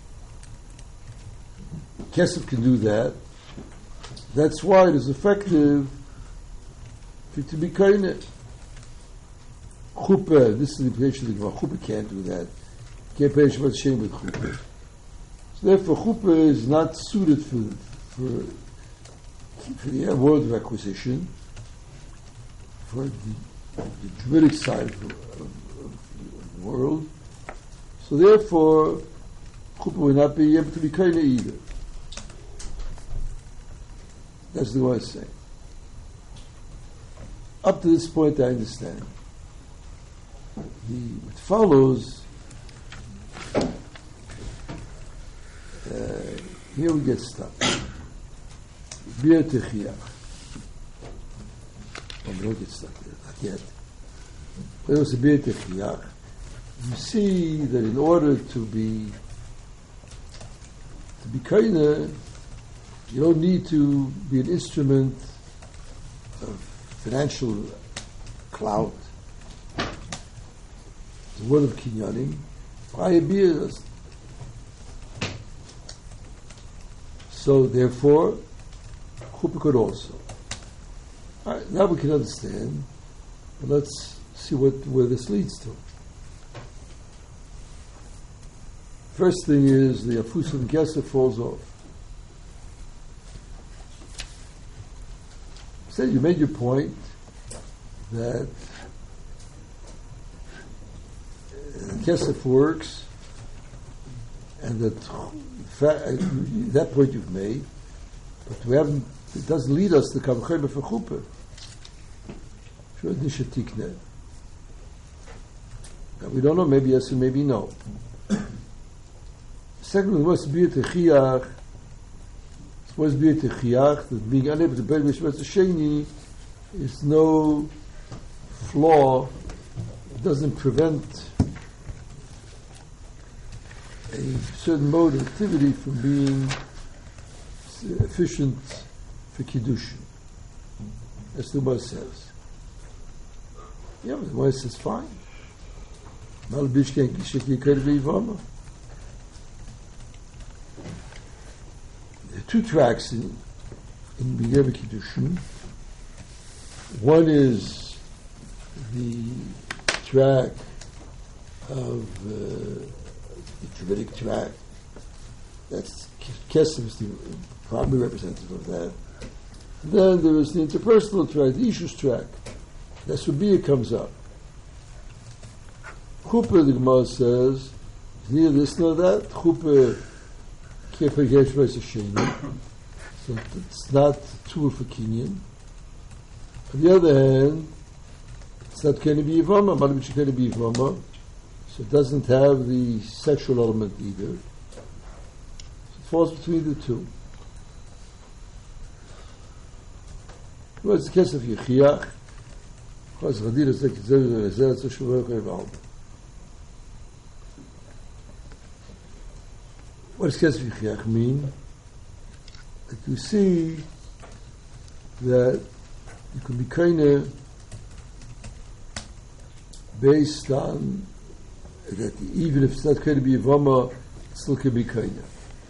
Kesef can do that. That's why it is effective for it to be Kaineh. Chuppah, this is the implication of the Gemara. Chuppah can't do that. Can't pay Shemais Hashem with Chuppah. So therefore, Chuppah is not suited for the world of acquisition, for the juridic side of the world. So therefore, Chuppah will not be able to be Kaineh either. That's the way I say. Up to this point, I understand. What follows, here we get stuck. Bir Techiach. We don't get stuck there, not yet. There was a Bir Techiach. You see that in order to be kaina, you don't need to be an instrument of financial clout. The word of kinyanim. So therefore, chuppah could also. All right, now we can understand. But let's see where this leads to. First thing is the afus and kesef falls off. So you made your point that kesef works, and that point you've made, but we haven't. It doesn't lead us to kavachayim for chuppah. Now we don't know. Maybe yes and maybe no. Secondly, what's bir techiach? What's bir techiach? That being unable to bear mishpat sheni is no flaw. It doesn't prevent a certain mode of activity from being efficient for kiddushin. That's the Gemara says. Yeah, but the Gemara says fine. Malbishken kishik yikar v'ivama. There are two tracks in B'Yev Kiddushin. One is the track of the Talmudic track. That's Kesef is the primary representative of that. And then there is the interpersonal track, the Ishus track. That's where Bia comes up. Chuppah, the Gemara says, is neither this nor that. Chuppah so it's not a tool for kinyan. On the other hand, it's not going to be Yivama, so it doesn't have the sexual element either. So it falls between the two. What's the case of Yechiach? What does Kesef Yechiach mean? That you see that you can be kaina based on that even if it's not going to be Yavama, it still can be kaina.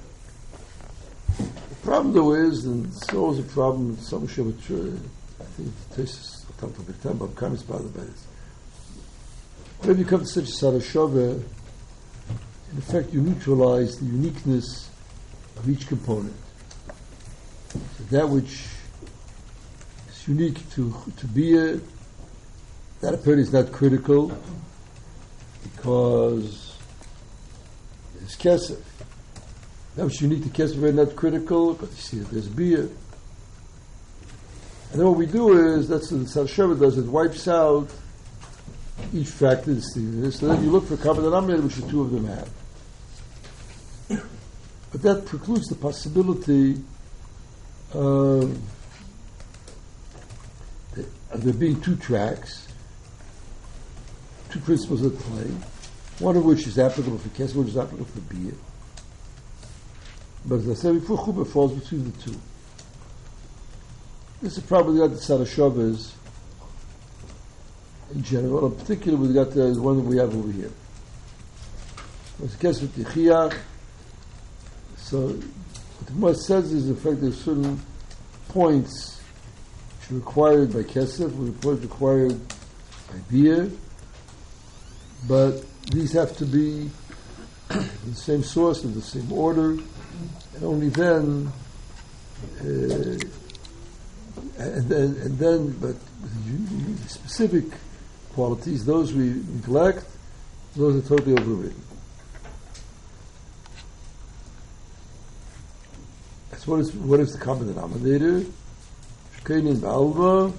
The problem though is, and it's always a problem, some Shabbat, I think Tesis talked about time, but I'm bothered by this. Whenever you come to such a Sarashava, in effect, you neutralize the uniqueness of each component. So that which is unique to Bia, that apparently is not critical because it's Kesef. That which is unique to Kesef is not critical, but you see that there's Bia. And then what we do is, that's what the Sarashava does, it wipes out each factor distinctly. So then you look for a common denominator which the two of them have. But that precludes the possibility of there being two tracks, two principles at play, one of which is applicable for Kesef, one is applicable for Bia. But as I said before, Chuppah falls between the two. This is probably not the Sarashavas in general, in particular we got the one that we have over here. It's Kesef Yechiach. So what the Gemara says is, in fact, there are certain points which are required by Kesef, which are required by Bia, but these have to be the same source and the same order, and only then, but the specific qualities, those we neglect, those are totally overridden. So what is the common denominator? Shkeinin ba'alma,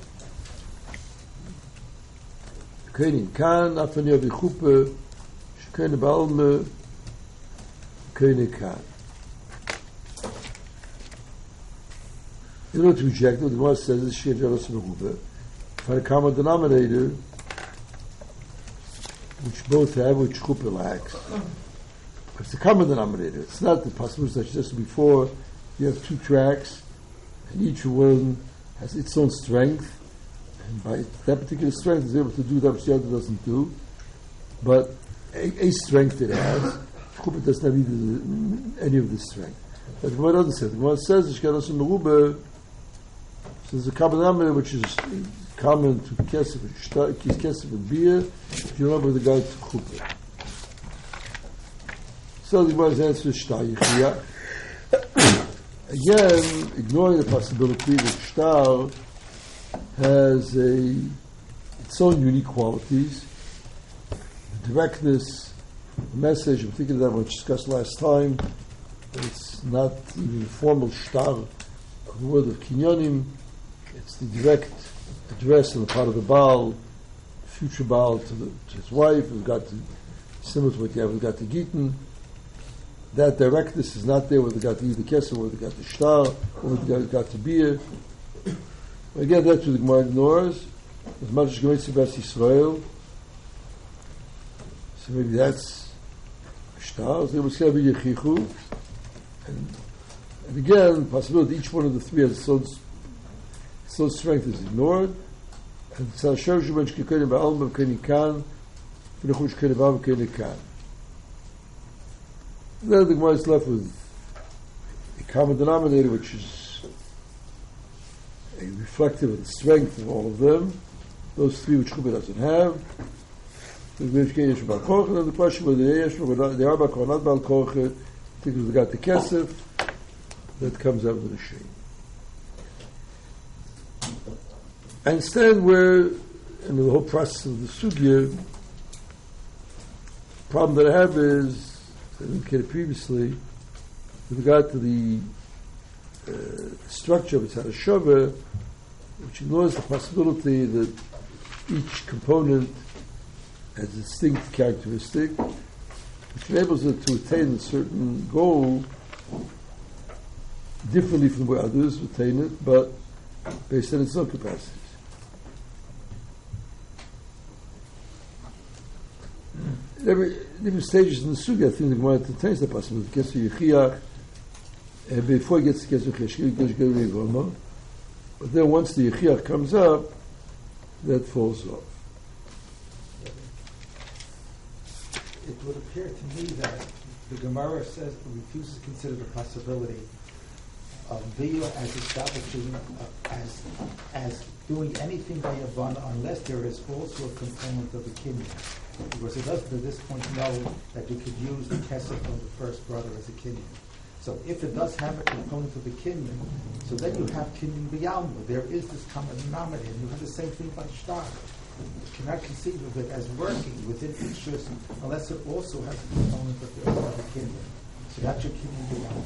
Shkeinin kan, afani avi chuppah, Shkeinin ba'alma, Shkeinin kan. In order to reject it, the Gemara says is Shir Jealous Meruba. Find a common denominator which both have, which Chuppah lacks. It's a common denominator. It's not the possibility that just before you have two tracks, and each one has its own strength, and by that particular strength is able to do that which the other doesn't do. But a strength it has, Chuppah doesn't have any of this strength. But the Gemara doesn't say. The Gemara says Shkenos Meruba. So there's a common denominator which is common to Kesef and Beer, if you remember the guy to Chuppah. So the Gemara's answer is Shtar Yechiach. Again, ignoring the possibility that Shtar has its own unique qualities, the directness, the message, I'm thinking of that which discussed last time, it's not even a formal Shtar of the word of Kinyonim, it's the direct address on the part of the Baal, future Baal to his wife, who's got to, similar to what you have with Gat Gittin. That directness is not there with the Gat the Kesser, with the Gat Shtar, or with the Gat Beer. Again, that's what the Gemara ignores. As much as Gemetzah Bas Yisrael, so maybe that's Shtar. So there was going to be Yechichu, and again, possibility each one of the three has its own strength is ignored. And so shows you when Shkikonim Ba'alma Kenikan, V'nechush Kenivam Kenikan. Then the Gemara is left with a common denominator, which is reflective of the strength of all of them. Those three which Chuppah doesn't have. And then the question whether they are Ba'al Koch or not Ba'al Koch, I think we've got the Kesef, that comes out with the shame. And instead, we're in the whole process of the sugya. The problem that I have is, as I indicated previously, with regard to the structure of Tzad HaShava, which ignores the possibility that each component has a distinct characteristic, which enables it to attain a certain goal differently from where others attain it, but based on its own capacities. In different stages in the sugya, I think the Gemara entertains the possibility. It gets to Yechiach, and before it gets to Yechiach, it goes to Yechiach. But then once the Yechiach comes up, that falls off. It would appear to me that the Gemara says refuses to consider the possibility of Viyah as establishing, as doing anything by Yavana unless there is also a component of the kinyan. Because it doesn't at this point know that you could use the kesef from the first brother as a kinyan. So if it does have a component of the kinyan, so then you have kinyan b'yalma. There is this common denominator. You have the same thing by shtar. You cannot conceive of it as working within each person unless it also has a component of the kinyan. So that's your kinyan b'yalma.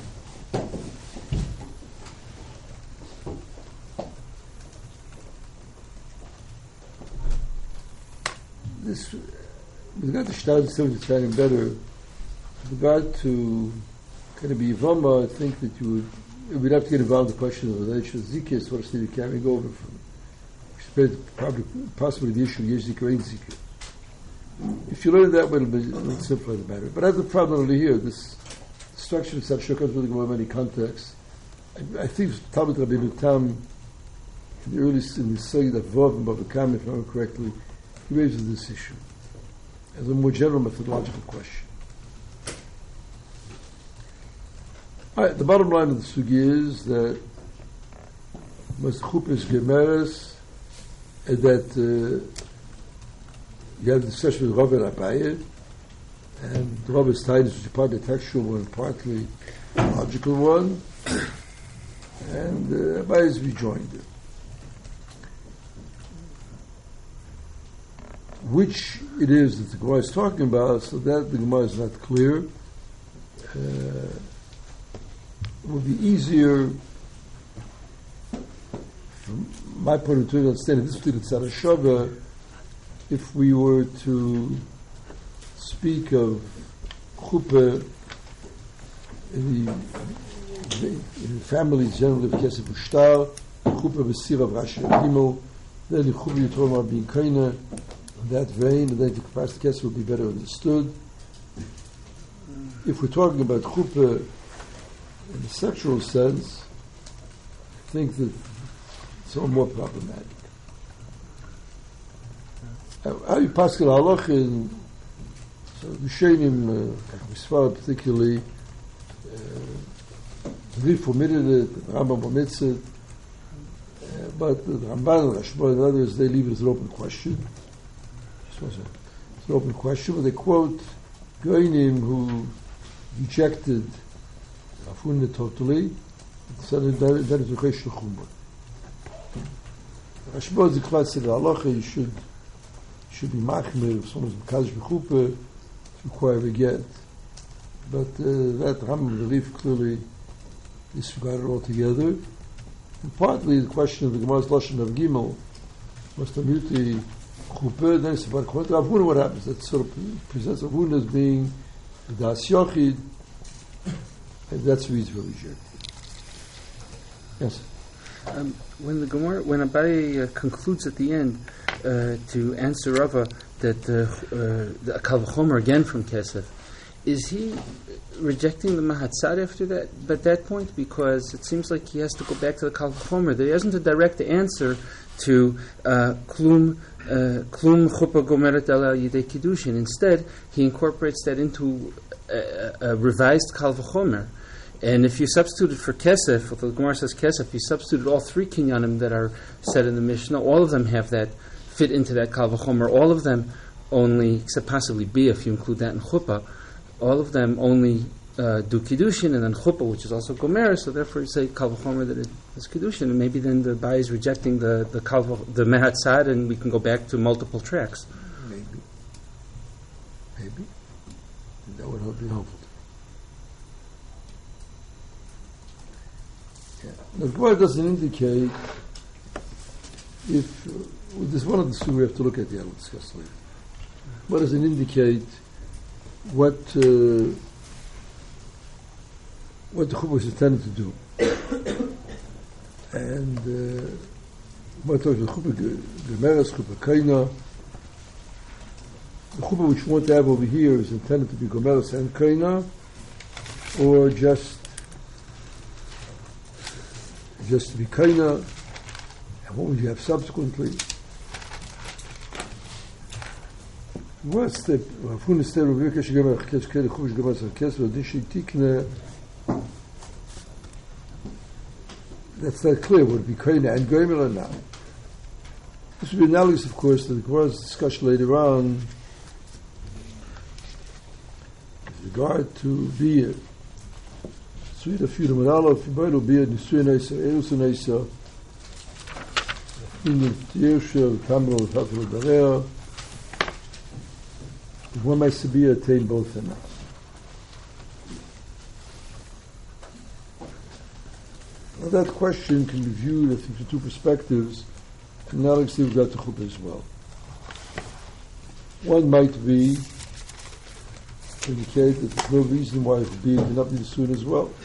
This, with regard to Shtar, it's understanding better. With regard to kind of be Yavama, I think that we'd have to get involved in the question of the nature of Zikr, so to speak, carrying over from, possibly the issue of Yesh Zikr, Ein Zikr. If you learn that way, it'll be a little simpler the matter. But I have the problem over here, this structure of Tzad comes with many contexts. I think Talmud Rabbeinu Tam, in the early, in the Sayyid of Vav and Bava Kama, if I remember correctly, he raises this issue as a more general methodological question. All right, the bottom line of the sugi is that most Chuppah's Gemeres, that you have the discussion with Rav and Abaye, and Rav's tidings, which is partly textual one, partly logical one, and Abaye's rejoined it. Which it is that the Gemara is talking about, so that the Gemara is not clear. It would be easier, from my point of view, to understand this particular Tzad HaShava, if we were to speak of Chuppah in the in families generally have kesef ushtar, chuppah v'sira v'rashi gimel, then the chuppah yitrom are being kaina, in that vein, and then the capacity kesef will be better understood. If we're talking about chuppah in the sexual sense, I think that it's all more problematic. How you paskel halach in so the Rishonim, Misfar particularly, we permitted it, the Rambam omits it, but the Ramban and Rashba and others, they leave it as an open question. It's an open question, but they quote Goinim who rejected Afunah totally, said that is a question of Chumrah. Rashba is the class of the halacha, you should be machmir if someone's mekadosh b'chuppah, require a get. But that Rambam Relief clearly disregarded altogether. And partly the question of the Gemara's Lashon of Gimel was the muti chuppah, then it's about Avuna, what happens? That sort of presents Avuna as being the Das Yochid, and that's the reason for rejected. Yes? When Abaye concludes at the end to answer Rava that the Kal V'chomer again from Kesef, is he rejecting the Mahatzad after that? At that point, because it seems like he has to go back to the Kal V'chomer. There isn't a direct answer to Klum Chuppah Gomeret Ala Yidei Kiddushin. Instead, he incorporates that into a revised Kal V'chomer. And if you substitute it for Kesef, if the Gemara says Kesef, you substitute all three kinyanim that are said in the Mishnah, all of them have that, fit into that Kal V'chomer. All of them only, except possibly B, if you include that in Chuppah, all of them only do Kiddushin, and then Chuppah, which is also Gomer, so therefore you say Kal V'chomer that it is Kiddushin, and maybe then the Bai is rejecting the Mehatzad, and we can go back to multiple tracks. Maybe. That would be helpful. The Gemara doesn't indicate if this is one of the two we have to look at. We'll discuss later. What does it indicate? What the chuppah was intended to do, and what was the chuppah gemeres, chuppah kaina. The chuppah which we want to have over here is intended to be gemeres and kaina, or just to be kaina, and what would you have subsequently? What's the Afunah step of Yirkesh Gemar Kes Kele Chush Gemar Kes V'Dishi Tikne? That's not clear. Would it be kaina and gomer or not? This would be analogous, of course, to the Gemara's discussion later on with regard to beer. Sweet a few Manala, Fibailo beer, Nisuinaisa, Erusunaisa, in the Tirsha, Kamel, Hakel, Darea. One might be attain both and not. Now that question can be viewed, I think, from two perspectives, analogously with that to chuppah as well. One might be to indicate that there's no reason why the being cannot be the soon as well.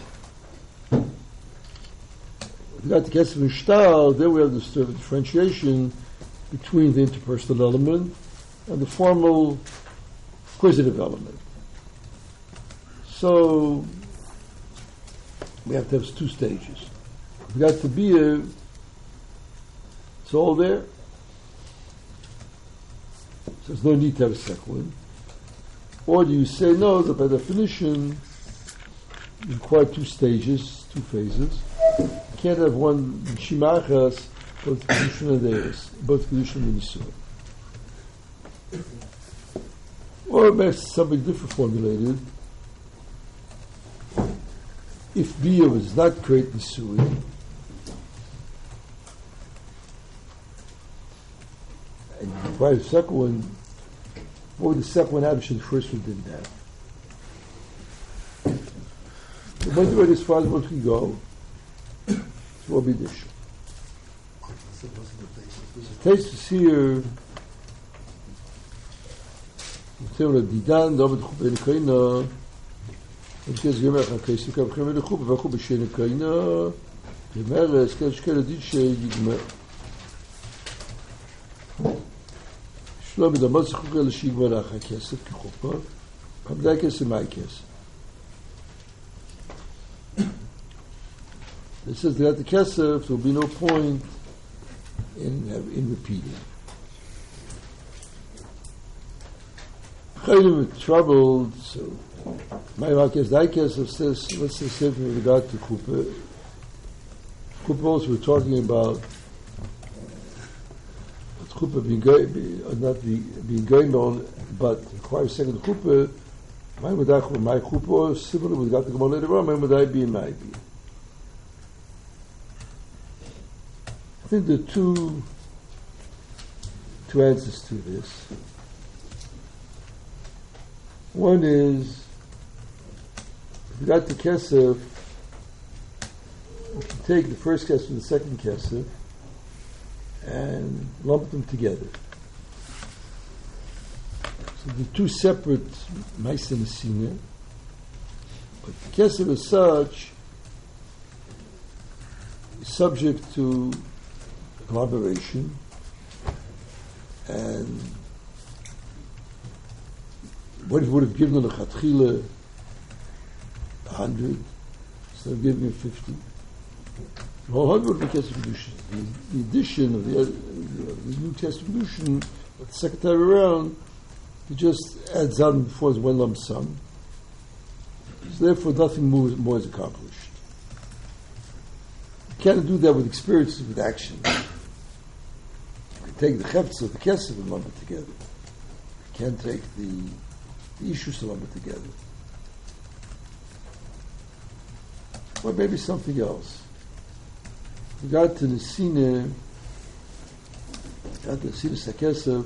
With regard to Kesef and Shtar, there we have the differentiation between the interpersonal element and the formal acquisitive element. So we have to have two stages. If we got to be it's all there. So there's no need to have a second one. Or do you say no, that by definition you require two stages, two phases. You can't have one Shimachas, both Kedushin and Deis, both Kedushin and Yisur. Or best something different formulated. If Biyah was not create Nisui, and you require the second one, what would the second one have if the first one didn't have? The majority as far as what we go, it will be this. The taste is here. Didan, David Chuppah Kaina, because you have a case to come from the group of a group of Shenikaina, the Mera, Sketchkara Diche, Yigmer. Shlomi, the Matzkuka, the Shigmar, Akakes, the Kupa, Pamdakes, and Maikes. It says that the Kesef, there will be no point in repeating. Chayim is troubled, so my Makes Daikes says, let's say with regard to Kupa. Kupa also we're talking about Kupa being not being going on, but requires second Kupa. My Kupa is similar with regard to Gemara later on. My Madai be and my be. I think there are two answers to this. One is, if you got the kesef, you can take the first kesef and the second kesef and lump them together. So the two separate Maisa Nesina, but the kesef as such is subject to collaboration, and what if it would have given the Lechatchila 100 instead of giving him 50? The whole 100 would be Kesef Kedushin. The addition of the new Kesef Kedushin, the second time around, he just adds on before it's one lump sum. So therefore nothing more is accomplished. You can't do that with experiences, with action. You can take the Chefetz of the Kesef and lump it together. You can't take the issues to lump it together. Or maybe something else. We got to Nesina Sakesef,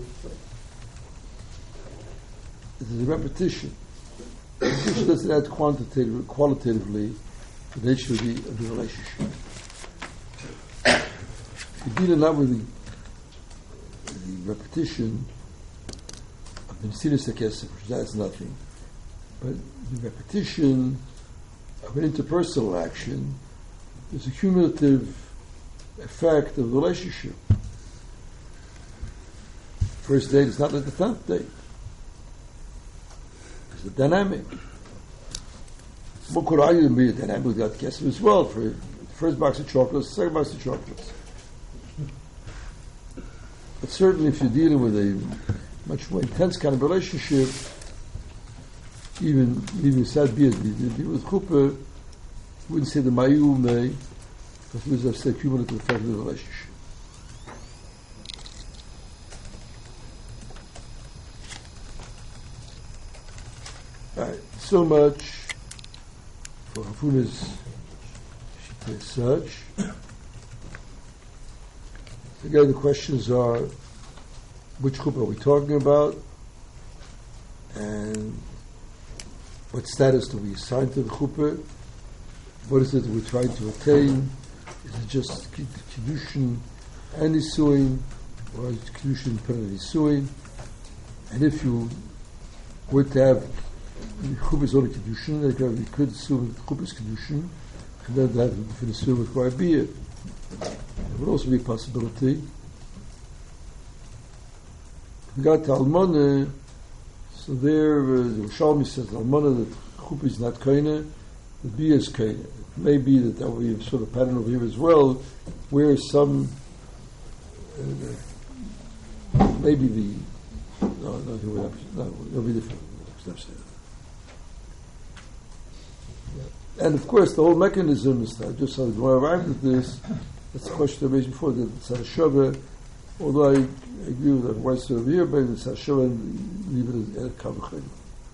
it is a repetition. Repetition doesn't add qualitatively to the nature of the relationship. If you deal not with the repetition of the Nesina Sakesef, which that's nothing, but the repetition of an interpersonal action is a cumulative effect of the relationship. First date is not like the 10th date. It's a dynamic. What could argue be a dynamic with that Kesef as well, for the first box of chocolates, the second box of chocolates. But certainly if you're dealing with a much more intense kind of relationship, even sad beers, with Chuppah, wouldn't say the Mayu may, because we have said cumulative effect of the relationship. Alright, so much for Hafuna's search. Again, the questions are, which Chuppah are we talking about? And what status do we assign to the Chuppah? What is it we're trying to attain? Is it just Kiddushin and Nisuin, or is it Kiddushin independent of Nisuin? And if you were to have Chuppah's only Kiddushin, then you could assume Chuppah's Kiddushin, and then that for Nisuin require beer. It would also be a possibility. We got to Almana, so there, the Shalmi says Almana that Chuppah is not Kaina, the beer is Kaina. It may be that will be a sort of pattern over here as well, where some maybe the it'll be different. And of course, the whole mechanism is that just how the Gemara arrived at this. That's the question I raised before, the Tzad, although I agree with that what's over here, but the Tzad and leave it as Kavachim.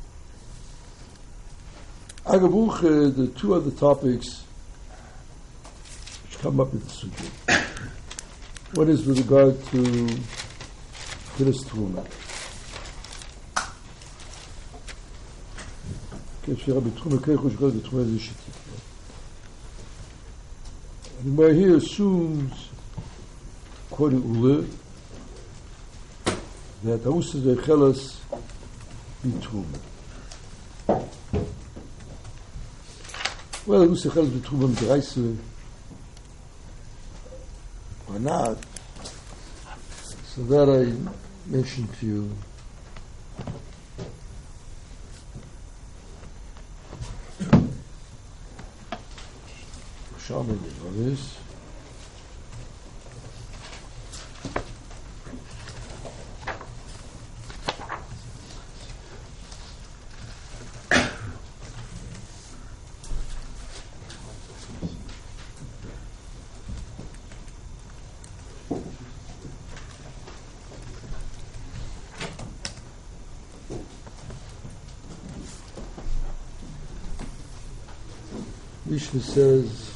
Agabuch, the two other topics which come up in the Sugya. One is with regard to Filis Truma. The Gemara here assumes, according to Ule, that Hausa Zechelas be Truma. Well, who's the Cheles B'Truma M'Deraisa or not? So that I mentioned to you. Shaman and others. Mishnah says,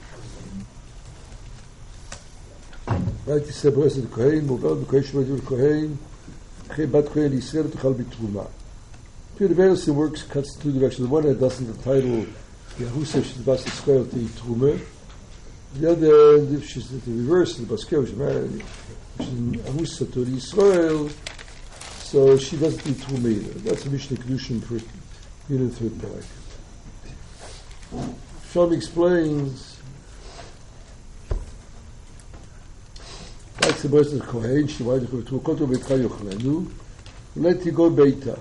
right, he said, blessed the Kohen, Mogal the Kohen, Shemad the Kohen, Chei Bat Kohen Yisrael, Tuchal B'Truma. Here the various works cuts in two directions. The one that doesn't the title, Yahusa, she's the Bas Yisrael, the Truma. The other, if she's the reverse, the Bas Yisrael, she's Yahusa to Yisrael, so she doesn't need Truma either. That's a Mishnah Kedushin for in the third part. Shom explains, like the voice of the Kohen, she wanted to go to Beitcha Yochlenu, let you go Beita.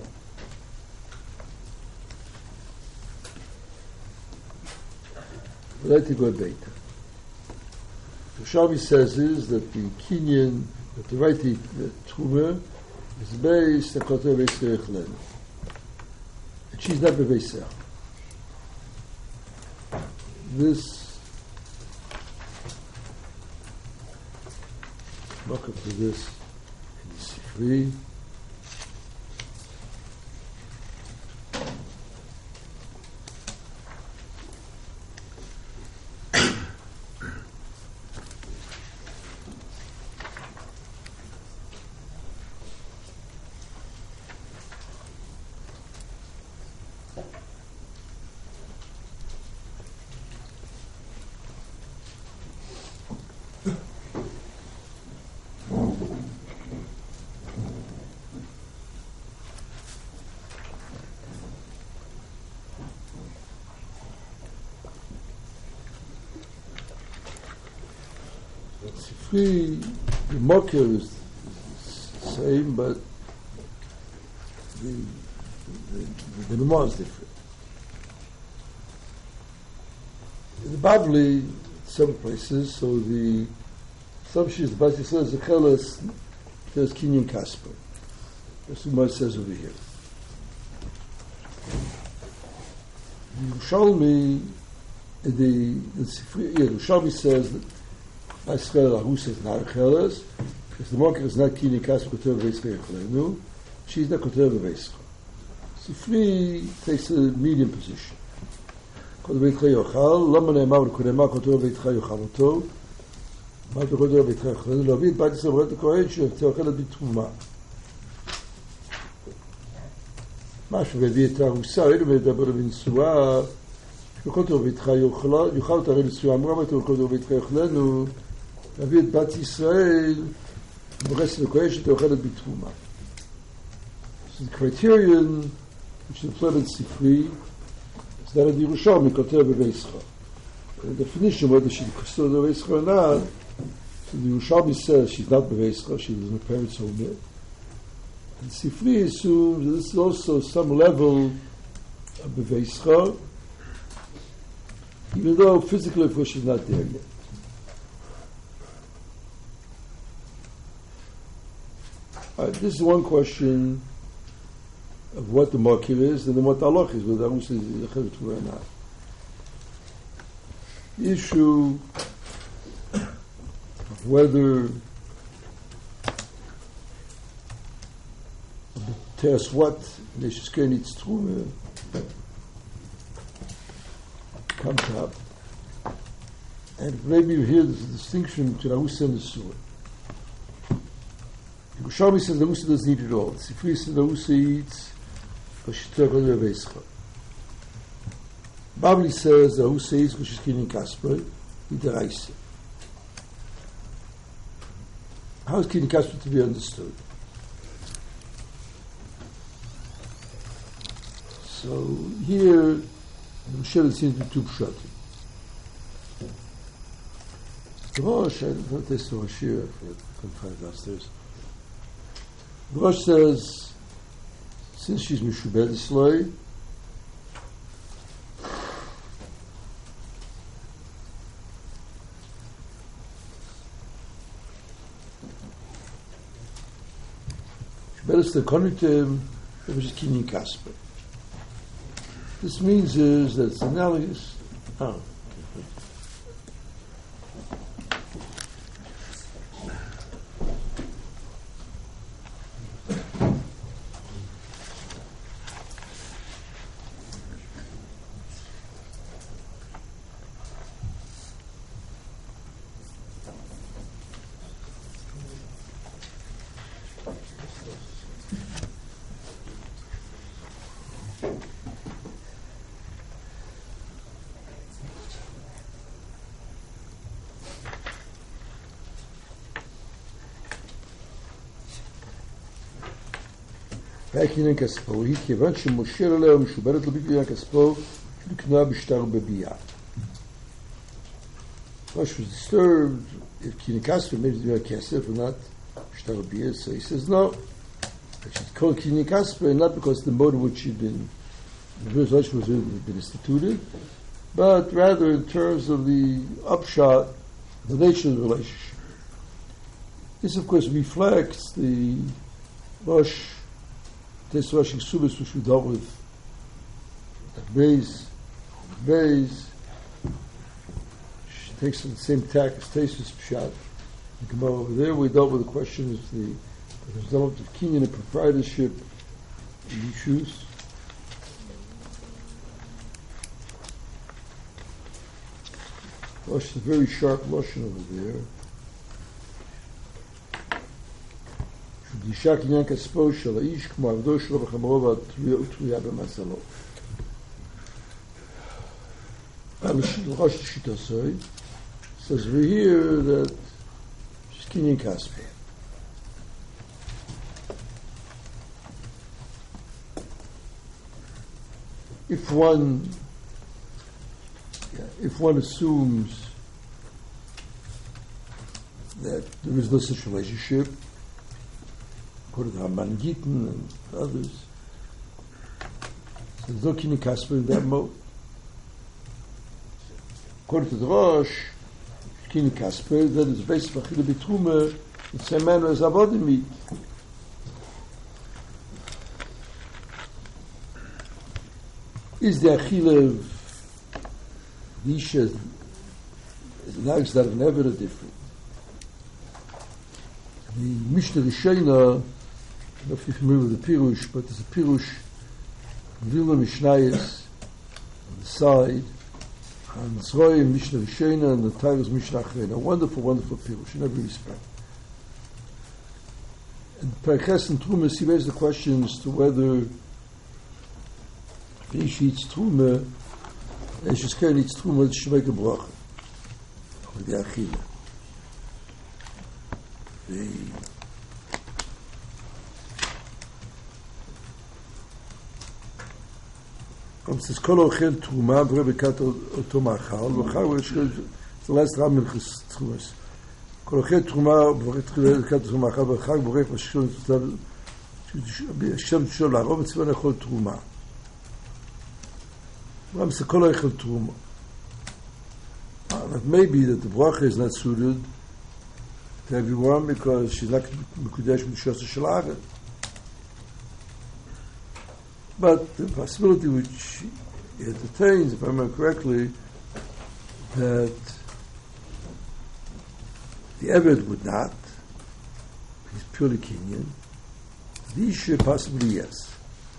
Let you go Beita. The Shami says is that the Kinyan, that the right the Truma, is based on Koto Beitcha Yochlenu. And she's not Beveisach. This look up to this in the Sifri. The Mokir is the same, but the Gemara is different. In the Bavli, several places, so the assumption is the Bas Yisrael is the Cheles, there's Kinyan Kasper. That's what it says over here. The Yerushalmi, the Yerushalmi says that Yisrael Ahus is not a Cheles, because the Mokir is not Kinyan Kasper Kotev Veischa Yechlenu, she's not Kotev Veischa. Sifri takes a medium position. Kotev Veitcha Yochal, Lama Ne'emar V'Konema Kotev Veitcha Yochal Oto, מה אתה קודם ביתך יכולנו להביא את בת ישראל ברת הכהן שתאכלת בתרומה. משהו והביא את הרוסה, היינו מדבר בנשואה, שקודם ביתך יאכל אותה הרי נשואה, אמרה מה אתה קודם ביתך יכולנו להביא את בת ישראל ברסת הכהן שתאכלת בתרומה. So the criterion which is employed in Sifri is that of the Yerushalmi כותב בבייסחה. The definition whether she's custodial b'veischa or not, so the Yerushalmi says she's not b'veischa, she's in her parents' home yet. And Sifri assumes that this is also some level of b'veischa, even though physically, of course, she's not there yet. This is one question of what the makir is, and then what the halach is, whether Arus is Yechevet or not. The issue of whether tell us what Neshizke needs to comes up, and maybe you hear this distinction between Arus and the Surah. The Yerushalmi says the Arus doesn't need it all. The Sifri says the Arus eats, but she took on the Veischa. Bavli says the who says which is Kinyan Kasper, Midaraisa. How is Kinyan Kasper to be understood? So here And Moshe seems to be two pshatim. The Rosh, I don't know if this is Rosh here, I couldn't find it downstairs. The Rosh says, since she's Meshubedis Loi, Meshubedis the Konitim, which is Kinyan Kasper. This means is that it's analogous. Oh. קניין כספו, היא כיוון שמשה עליה ומשוברת לו בקניין כספו, לקנוע בשטר בבייה. Rosh was disturbed if Kinyan Kasper made it be Kesef and not Shtar Biyah, so he says no. She's called Kinyan Kasper not because the mode in which she'd been, the first Rosh was been instituted, but rather in terms of the upshot, the nature of the relationship. This, of course, reflects the Rosh, this Rosh Yisubis which we dealt with at Beis. She takes the same tack as Tesis Pshat. The Gemara over there, we dealt with the question of the result of Kinyan and proprietorship issues. Rosh is a very sharp Lashon over there. גישה קניין כספו של האיש כמו עבדו שלו בחמרו והתרויה במזלו. Rosh Shitasoi says we hear that she's Kinyan Kasper. If one assumes that there is no such relationship, according to Haman Gittin and others, so there's no Kinyan Kasper in that mode. According to the Rosh, Kinyan Kasper, that is based on Achila B'Truma in the same manner as Avodim meat. Is the Achila of the Isha, the nags that are never different. The Mishnah Rishayna, I don't know if you're familiar with the Pirush, but there's a Pirush, Vilna Mishnayis on the side, and Tzroy Mishnah Rishayna and the Tyrus Mishnah Achreina. Wonderful, wonderful Pirush in every respect. And Perches and Trumas, he raised the question as to whether if Ish eats Truma, Ish Keren eats Truma, it should make a bracha. Or the Achila. It says, Kol ochel Truma, v'rebekat oto ma'achal, v'char v'reshkel, it's the last Ram Minchas Trumas. Kol ochel Truma, v'rebekat oto ma'achal, v'char v'rech v'shkel, Hashem tshol la'arov, v'tzivon echol Truma. Ram says, Kol ochel Truma. That may be that the bracha is not suited to everyone because she's not Mekudesh B'Shos HaShalachet. But the possibility which he entertains, if I remember correctly, that the Eved would not, he's purely Kinyan, the Isha possibly yes.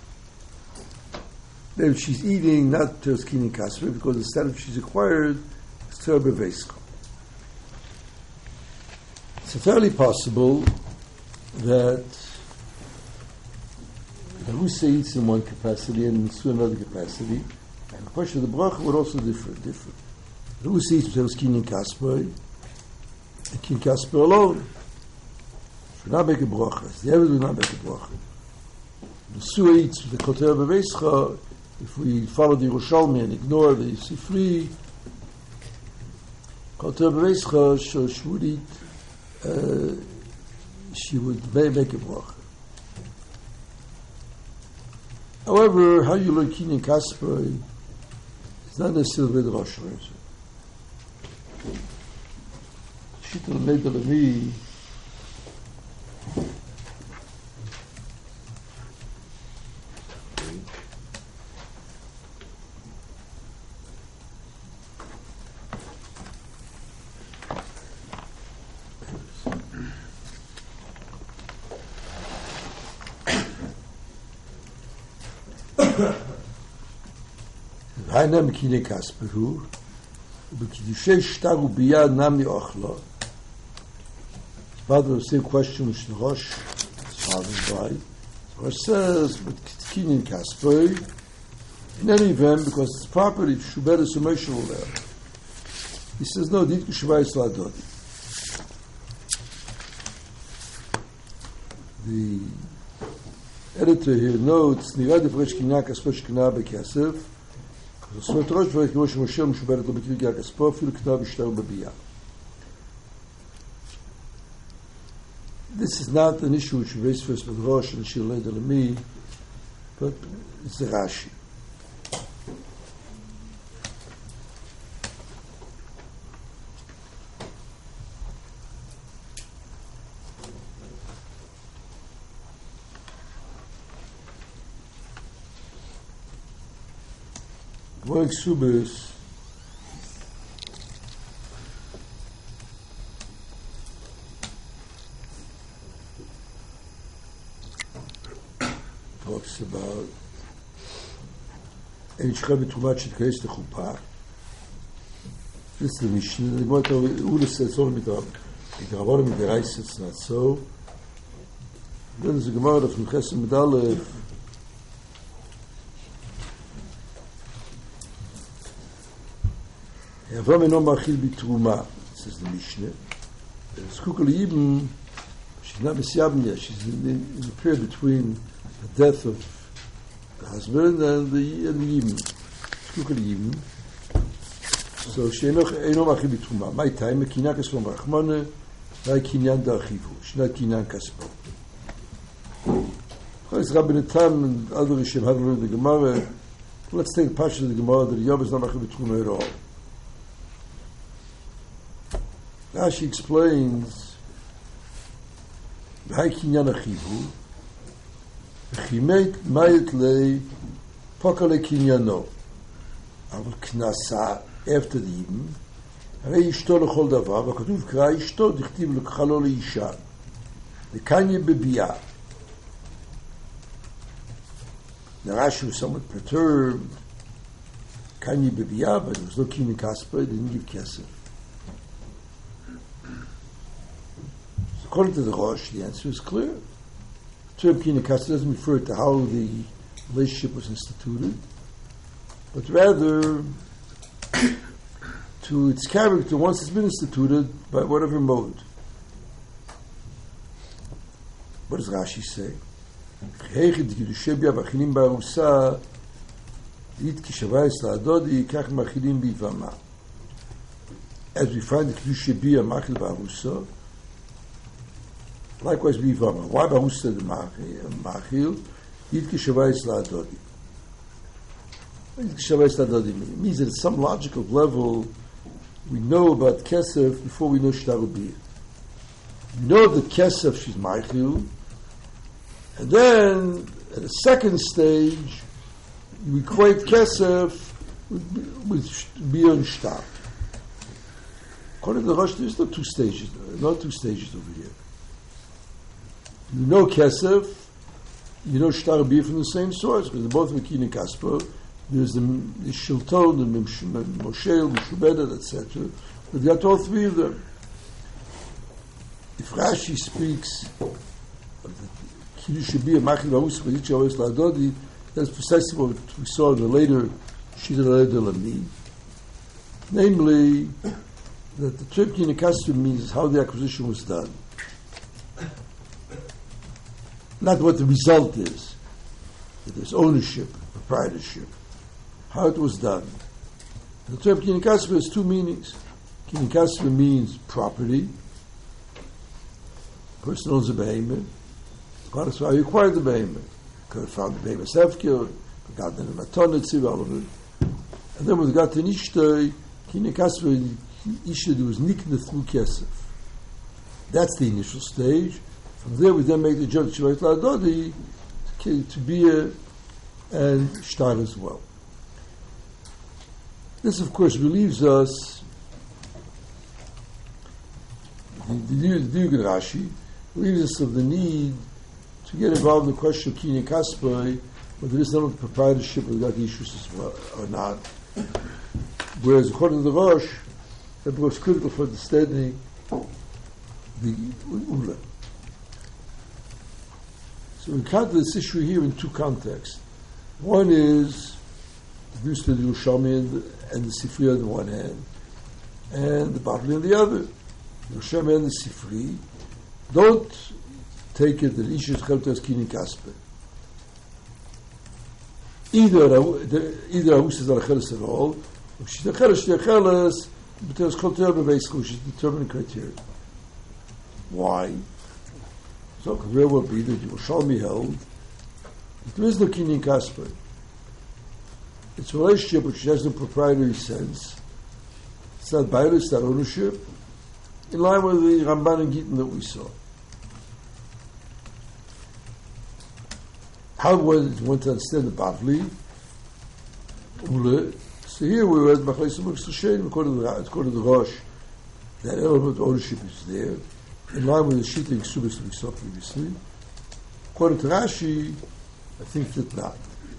Maybe she's eating not just Kinyan Kasper because the status she's acquired is Torah B'Veisko. It's entirely possible that the Rusa eats in one capacity and Nisu in another capacity, and the question of the bracha would also differ. The Rusa eats because Kinyan Kasper, and Kinyan Kasper alone should not make a bracha. The Eved would not make a bracha. The Nisu eats with the Kotel B'Veischa, if we follow the Yerushalmi and ignore the Sifri, she would make a bracha. However, how you learn Kinyan Kasper is not necessarily the Rosh Hashanah. Shita L'Meda L'Mi Hainam Kinyan Kasper hu B'Kiddushay Shtar U'Biyah Nami Ochla. Father, the same question which the Rosh is followed by. So Rosh says, but Kinyan Kasper, in any event, because it's property, Shubed is emotional there. He says, no, Dit K'Shuvah Yisrael Adodi. The editor here notes, Nirad Yifresh Kinyan Kasper Shkina B'Kesef, זאת אומרת, ראש דברי כמו שמשה משוברת לו בקריג הכספו, אפילו כתב בשטר בבייה. This is not an issue which we raised first with Rosh and Shir Leda Lemi, but it's the Rashi. Gemara Ksubis talks about Ein Shcha B'Trumat Shetkais L'Chuppah. This is the Mishnah. The Gemara Ula says it's all with the Rabbanim and the Reis. It's not so. Then there's a Gemara of Nuches Medalev. Avram eno machil b'truma, says the Mishnah. Skukal Yibam, she's not Messiabim yet. She's in the period between the death of the husband and the Yibam. Skukal Yibam. So she eno machil b'truma. My time, a kinyan kaspo marachmane, my kinyan da'achivu. She's not kinyan kaspo. Chayes Rabbi Netam and other Rishim had learned the Gemara. Let's take the passage of the Gemara that Yob is not machil b'truma at all. Now she explains, "V'hai kinyan achivu, v'chimek mayit lei pokale kinyano, avol knasa after the Yibam, harei ishto lechol davar, v'katuv kra ishto dichtiv l'kchalo leisha, v'kanye bebiyah." Now Rashi was somewhat perturbed, kanye bebiyah, but there was no kinyan kasper, they didn't give kesef. According to the Rosh, the answer is clear. The term kinyan kasper doesn't refer to how the relationship was instituted, but rather to its character once it's been instituted by whatever mode. What does Rashi say? As we find the Kedusha Bia Machil Ba'arusa, likewise Bivama. Why Ba'arusa the Machil? Yid Kishavayis La'adodi. What does Kishavayis La'adodi mean? It means that at some logical level we know about Kesef before we know Shtaru Bia. We know that Kesef she's Machil, and then at a second stage you equate Kesef with Bia and Shtar. According to the Rosh, there's no two stages over here. You know Kesef, you know Shtar Bia from the same source, because they're both Kinyan Kasper. There's the Shilton, the Moshel, the Shubedet, etc. But you got all three of them. If Rashi speaks of the Kiddush Bia Machil Ba'us V'Yitch Yavos La'adodi, that's precisely what we saw in the later Shita Leda Lami. Namely, that the term Kinyan Kasper means how the acquisition was done. Not what the result is. That there's ownership, proprietorship. how it was done. The term kinyan kasper has two meanings. Kinyan kasper means property. A person owns a behemoth. That's why he acquired the behemoth. Could have found the behemoth hefker, got them a matonetziv, all of it. And then when we got to Nishtoi, kinyan kasper, Isha was nikna through kesef. That's the initial stage. From there, we then make the judge Shivayit La'adodi to be and Shtar as well. This, of course, relieves us, the Diugan Rashi, relieves us of the need to get involved in the question of kinyan kasper, whether there is some proprietorship with got issues as well or not. Whereas, according to the Rosh, that was critical for understanding the Ula. So we encounter this issue here in two contexts. One is the use of the Yerushalmi and the Sifri on the one hand, and the Bavli on the other. The Yerushalmi and the Sifri don't take it that Isha is chelto as kinyan kasper. Either Ahus is Arachelis at all, or she's Arachelis, but there's chelto basically, which is the determining criteria. Why? So it could very well be that Yerushalmi held that there is no kinyan kasper. It's a relationship which has no proprietary sense. It's not bias, it's not ownership, in line with the Ramban and Gittin that we saw. How one to understand the Bavli, Ule. So here we read Machlei Sumuk Soshen, according to the Rosh, that element of ownership is there, in line with the Shita and Ksubis that we saw previously. According to Rashi, I think that not.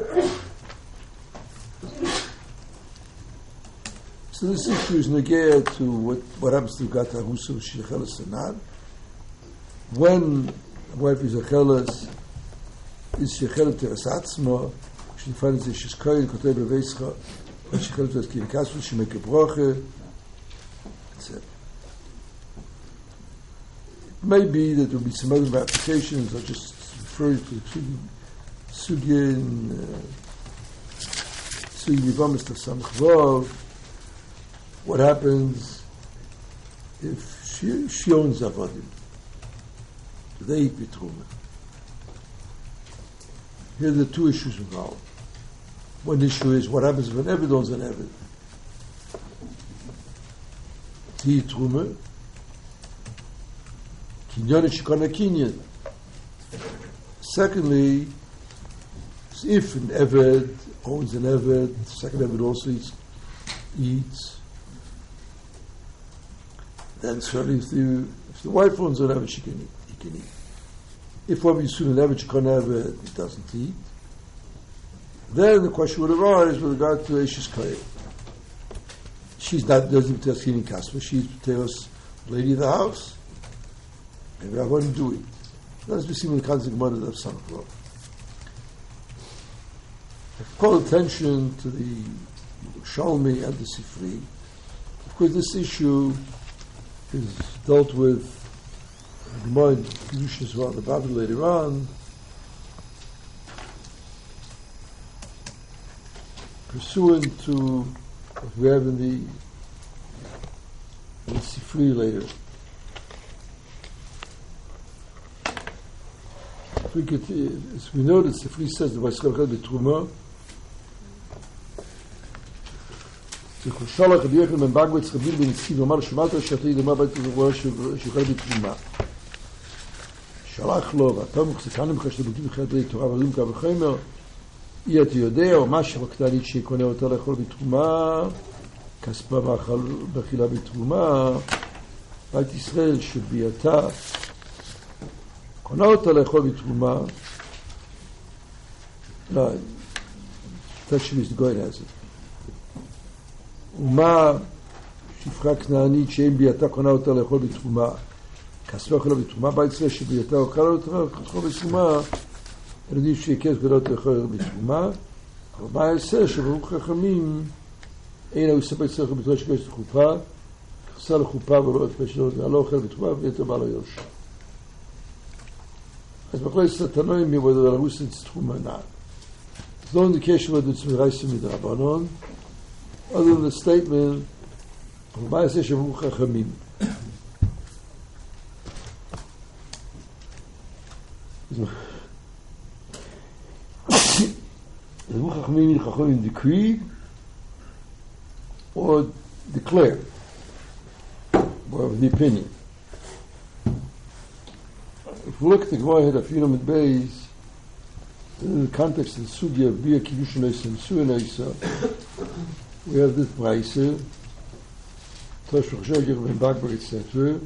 So this issue is negaya to what happens to Gata Husa, Shecheles or not. When a wife is Shecheles, is Shecheles Teres Atzma, she finds that she's Koyin, Kotei Beveischa, when Shecheles Teres Kinyan Kasper, she make a broche, etc. It may be that there will be some other applications. I'll just refer you to the Sugin Yivamis of Samchvav. What happens if she owns Avadim? Do they eat Bitruma? Here are the two issues involved. One issue is what happens if an Eved owns an Eved? Do you eat Truma? Kinyan is Shikona Kinyan. Secondly, if an Eved owns an Eved, the second Eved also eats, then certainly if the wife owns an Eved, he can eat. If one is soon an Eved, she can't have it, it doesn't eat. Then the question would arise with regard to Eishes Kohen. She's not doesn't tell kinyan kasper, she's Teos, lady of the house. Maybe I wouldn't do it. Let's be seen in the context of Gemara of Samachvav. I call attention to the Shalmi and the Sifri. Of course, this issue is dealt with in Gemara and Kedushin as well, the Bible later on. Pursuant to what we have in the Sifri later. As we know that Sifri says the Vaischav Betruma, שחושלך רבי יוחנן בן בגבץ רבי בן יצחק ואמר שמעת שאתה ידמה בית רואה שיוכל בתרומה. שלח לו, ואתה מחזיקן ממך שאתה בגיל בחיית דרי תורה ועלים קו וחומר, אי אתה יודע, או מה שבקטנית שקונה אותה לאכול בתרומה, כספה באכילה בתרומה, בית ישראל שבייתה קונה אותה לאכול בתרומה, לא, תקשיב is the God has it. ומה שפחה כנענית שאין בייתה קונה אותה לאכול בתרומה, כספה אכלה בתרומה, בית ישראל שבייתה אוכלה אותה לאכול בתרומה, עדיף שיקס קונה אותה לאכול בתרומה, אבל מה יעשה שברוך חכמים אין הוא ספק צריך בתרומה שקש לחופה, חסר לחופה ולא את פשע לא אוכל בתרומה ויתר בא לו יושר. אז בכל סתנועים מבודד על הרוסית תרומה נעד. There's no indication whether it's Miraisa Midrabanon, other than the statement of Ma'aseh Shavu Chachamim. Shavu Chachamim decree or declare, or the opinion. If we look at the Gemara here, Afinu Mit Beis, in the context of the Sugya of Bia Kiddushin Oisa and Suya Oisa, we have this Braise, Tosh Rochogir Ben Bagbar, etc.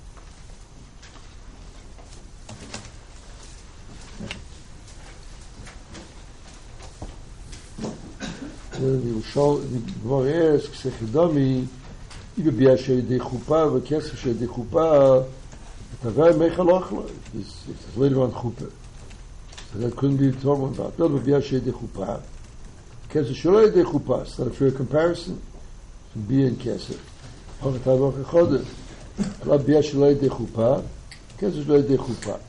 The Gemara asks, Sechidami, Ibe Bia Sheidei Chuppah, V'Kesef Sheidei Chuppah, Tavai Meichel Ochla. It's later on Chuppah. So that couldn't be talking about. Not Bia Sheidei Chuppah. Kesef Sheidei Chuppah. It's not a fair comparison from Bia and Kesef. Hachatavach Echodah. Not Bia Sheidei Chuppah. Kesef Sheidei Chuppah.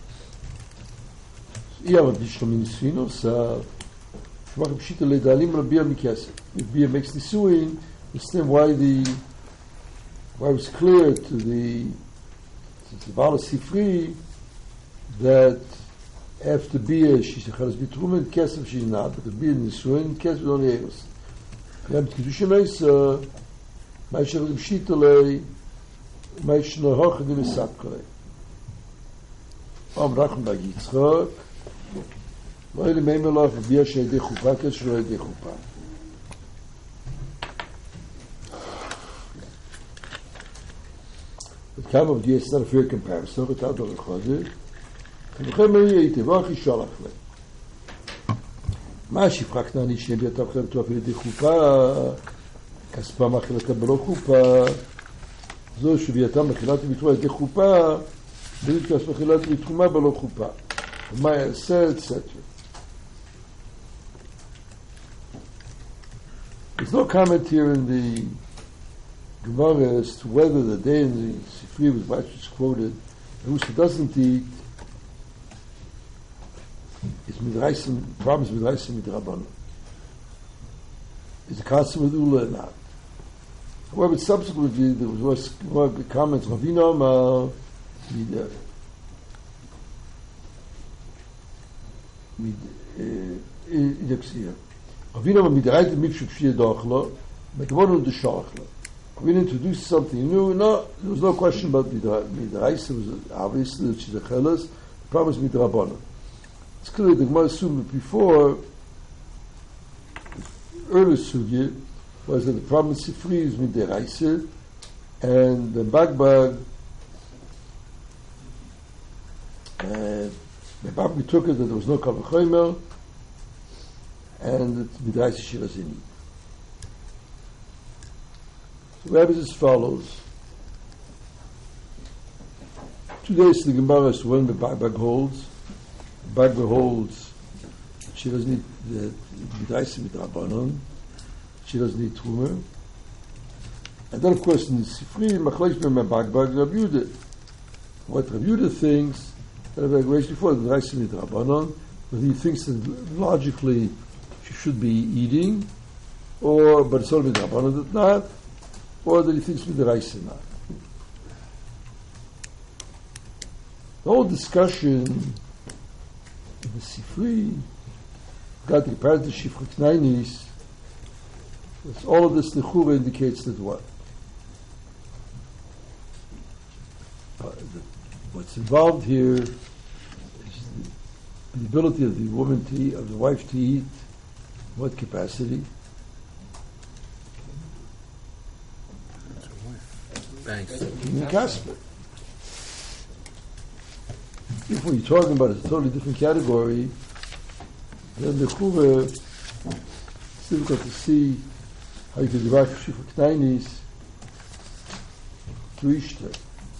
Iyam Abishlam in Sfino, so Shmach Pshita Leidalim Rabia Mikesef. If Bia makes the suing, understand why it was clear to the Baal Sifri that after Bia she's a Chalas Bitrumen, Kesef she's not, but the Bia Nisuin, Kesef is only Eros. Yam Kiddushin Oisa, Ma'asher Pshita Lei, Ma'asher Hochadim Esapkalei. Am Rachman Bag Yitzchak, Lo'eli Meimelach, Bia Sheidei Chuppah, Kesef Sheidei Chuppah. It came of the it's not a fair comparison, but I'll do it. V'chem Yitei, V'achi Shalach Le. מה שפחקנה לי שהם ביתה אחרת על ידי חופה, כספה מאכילתה בלא חופה, זו שביתה מאכילתה בתרומה על ידי חופה, בלית כספה מאכילתה בתרומה בלא חופה. מה יעשה, etc. There's no comment here in the Gemara as to whether the day in the Sifri was just quoted, who doesn't eat is midraisim, problems midraisim midrabanan. Is the concept with Ula or not? However, subsequently there was more comments. Ravina Amar Ravina Amar midrait mipshu k'shiyah dochlo, mekvonu d'shachlo. We introduced something new. No, there was no question about midraisim. It was obviously that she's a chelas. The problem is midrabanan. It's clear the Gemara assumed before the early sugya was that the problem with Sifri is midiraisa, and the Bagbag took it that there was no kavod chomer, and that midiraisa shirazini. So what happens as follows: 2 days to the Gemara as to when the Bagbag holds. Bagba holds she doesn't need the midraisim midrabanan, she doesn't need truma, and then of course in the Sifri machlokes ben Bagbag Rav Yehuda. What Rav Yehuda thinks that I've raised before the midraisim midrabanan, but he thinks that logically she should be eating, or but it's all midrabanan that not, or that he thinks midraisim not. The whole discussion the Sifri got the comparative Shifra Knainis. All of this Lechura indicates that what? What's involved here is the ability of the woman to eat, of the wife to eat, what capacity? Thanks. If what you're talking about is a totally different category, then the Chuva, it's difficult to see how you can derive Shifra Knainis to Ishtar.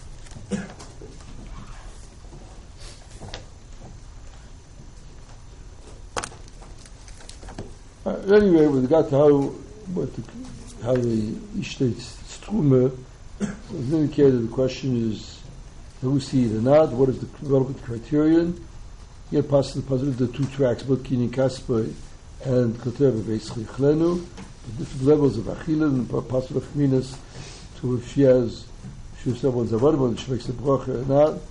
Anyway, with regard to how the Ishtar is Truma, it's indicated the question is who see it or not, what is the relevant criterion? Yet possibly the two tracks, both Kini and Kaspai, and Kotev Beis Chichlenu, the different levels of Achila and possible of Minas, to if she has someone's available, she makes a bracha or not.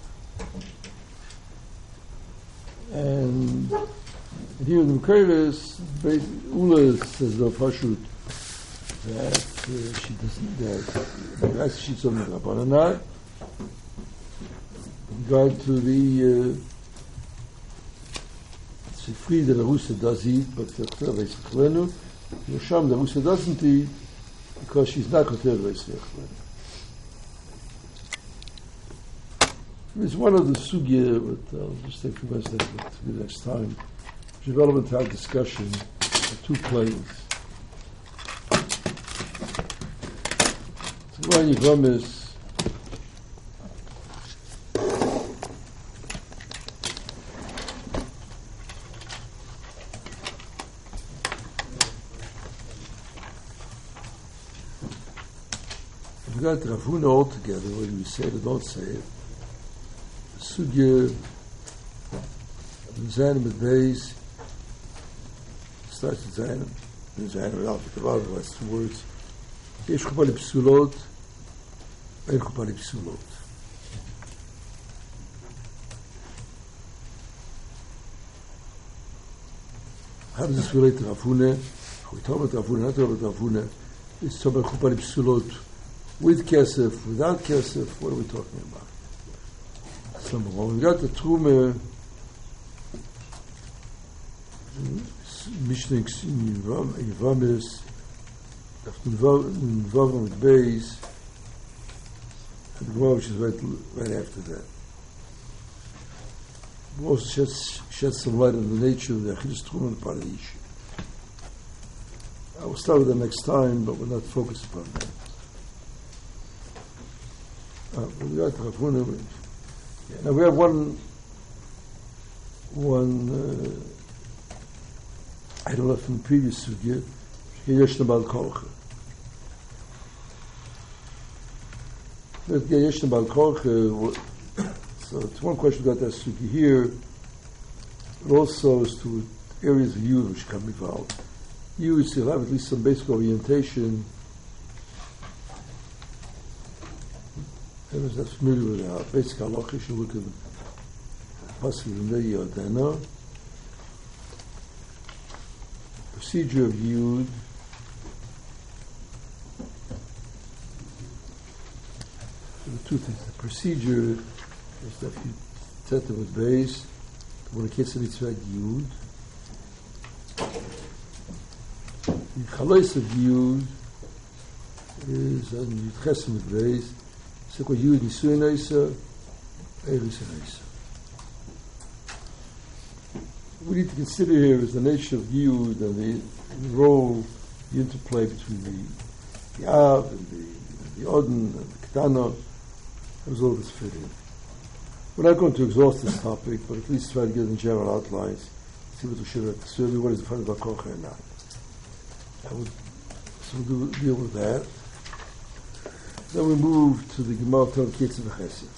And here in the Mekayres, Ula says the Pashut that she doesn't, that she's on the Rabban or not. In regard to the Sifri, the Rusa does eat, but the Kotev Beis Chichlenu, Yosham, the Rusa doesn't eat because she's not Kotev Beis Chichlenu. There's one of the sugya, but I'll just take the rest of it to the next time. It's relevant to our discussion of two planes. So when you come is if you got Rav Huna all together, whether you say it or don't say it, Sugya Zayin with Beis starts with Zayin without the Rav, that's two words. Yesh Chupali Psulot, Ein Chupali Psulot. How does this relate to Rav Huna? We talk about Rav Huna, not talk about Rav Huna. It's talking about Chupali Psulot with Kesef, without Kesef. What are we talking about? Number one, we got the Trume Mishnah in Yvamis, after Yvavam with Beis, and the Gemara which is right after that. We also shed some light on the nature of the Achilles Trume and part of the issue. I will start with that next time, but we're not focused upon that. We got the Rav Huna. Now we have one I don't know from the previous sugya, Yeshna Bal Korcha. Yeshna Bal Korcha, so it's one question about that sugya here, but also as to areas of Yud which can be involved. Yud still have at least some basic orientation. Everyone's not familiar with our basic halacha. You should look at the pasuk in the Yodana. Procedure of Yud. So the two things. The procedure is that you set them with base. When a case of mitzvah Yud, the chalais of Yud is on Yud Chesed with base. So what Yud Nisuin Eisa, Eris and Eisa. What we need to consider here is the nature of Yud and the role, the interplay between the Av and the Odin and the Ketana. How does all this fit in? We're not going to exhaust this topic, but at least try to get in general outlines, see what we should have to what is the fun about Kocha or not. So we'll deal with that. Then we move to the Gemara Tov Ketzer V'Chesed.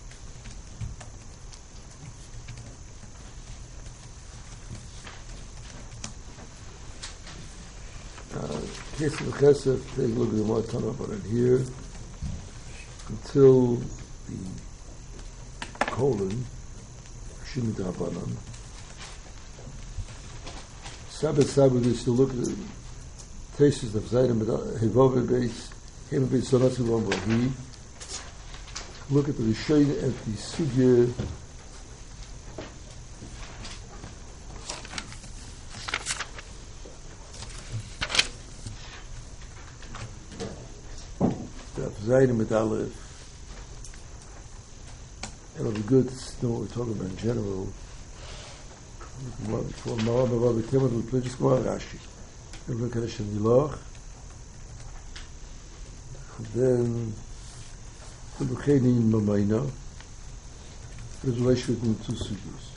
Ketzer V'Chesed, take a look at the Gemara Tov about it here, until the colon, Shimon D'Rabbanan. Sabbath is to look at the traces of Zayim Hevavah base. Look at the Rishonim at the Sugya Zayim with Aleph. It'll be good to know what we're talking about in general. For Ma'am we'll just go on Rashi. We'll look at Hashem Yilach. Then the Bukhari in Mamaina, the relation between the two sugyas.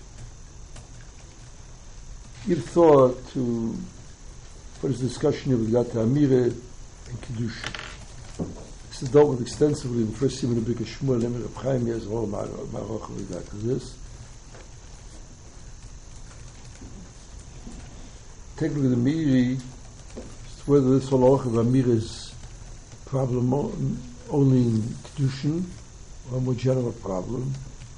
Give thought to what is the discussion here with Gat Amire and Kiddush. This is dealt with extensively in the first Simon of Birkas Shmuel, and Reb Chaim has a whole Maroch with regard to this. take a look at the Meiri, whether this halacha of Amir is problem only in Kedushin or a more general problem.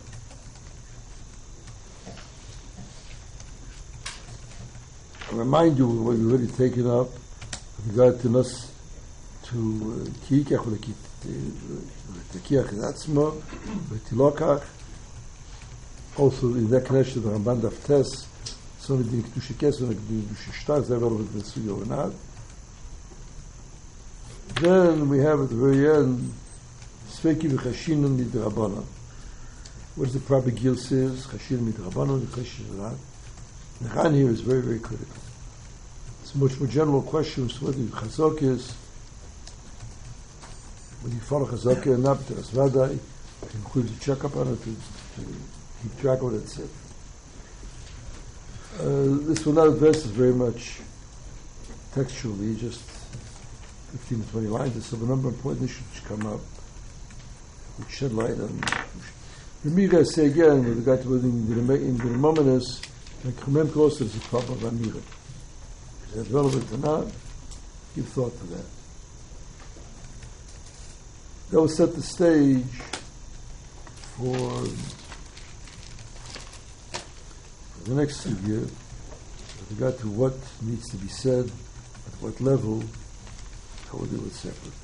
I remind you what we've already taken up with regard to us to Kiyikach or Tekiach Atzma, Tilokach. Also in that connection, the Ramban Daf Tes, so only the Kedusha Kes, only the Kedusha Shtar, is that relevant to the Sugya or not? Then we have at the very end, Sveki v'chashinon midrabanan. What is the proper gil says? Chashinon midrabanan, the question is not. The Chan here is very, very critical. It's a much more general question as to whether Chazak is, when you follow Chazak or not, to Rasvadai, to include to check up on it, to keep track of what it said. This will not address us very much textually, just 15 to 20 lines. There's a number of important issues which come up, which shed light on. Remira say again, with regard to whether in the Maimonides, like Chumem Koster is a problem of Amira. Is that relevant or not? Give thought to that. That will set the stage for the next sugya, with regard to what needs to be said, at what level, how we'll deal with separate.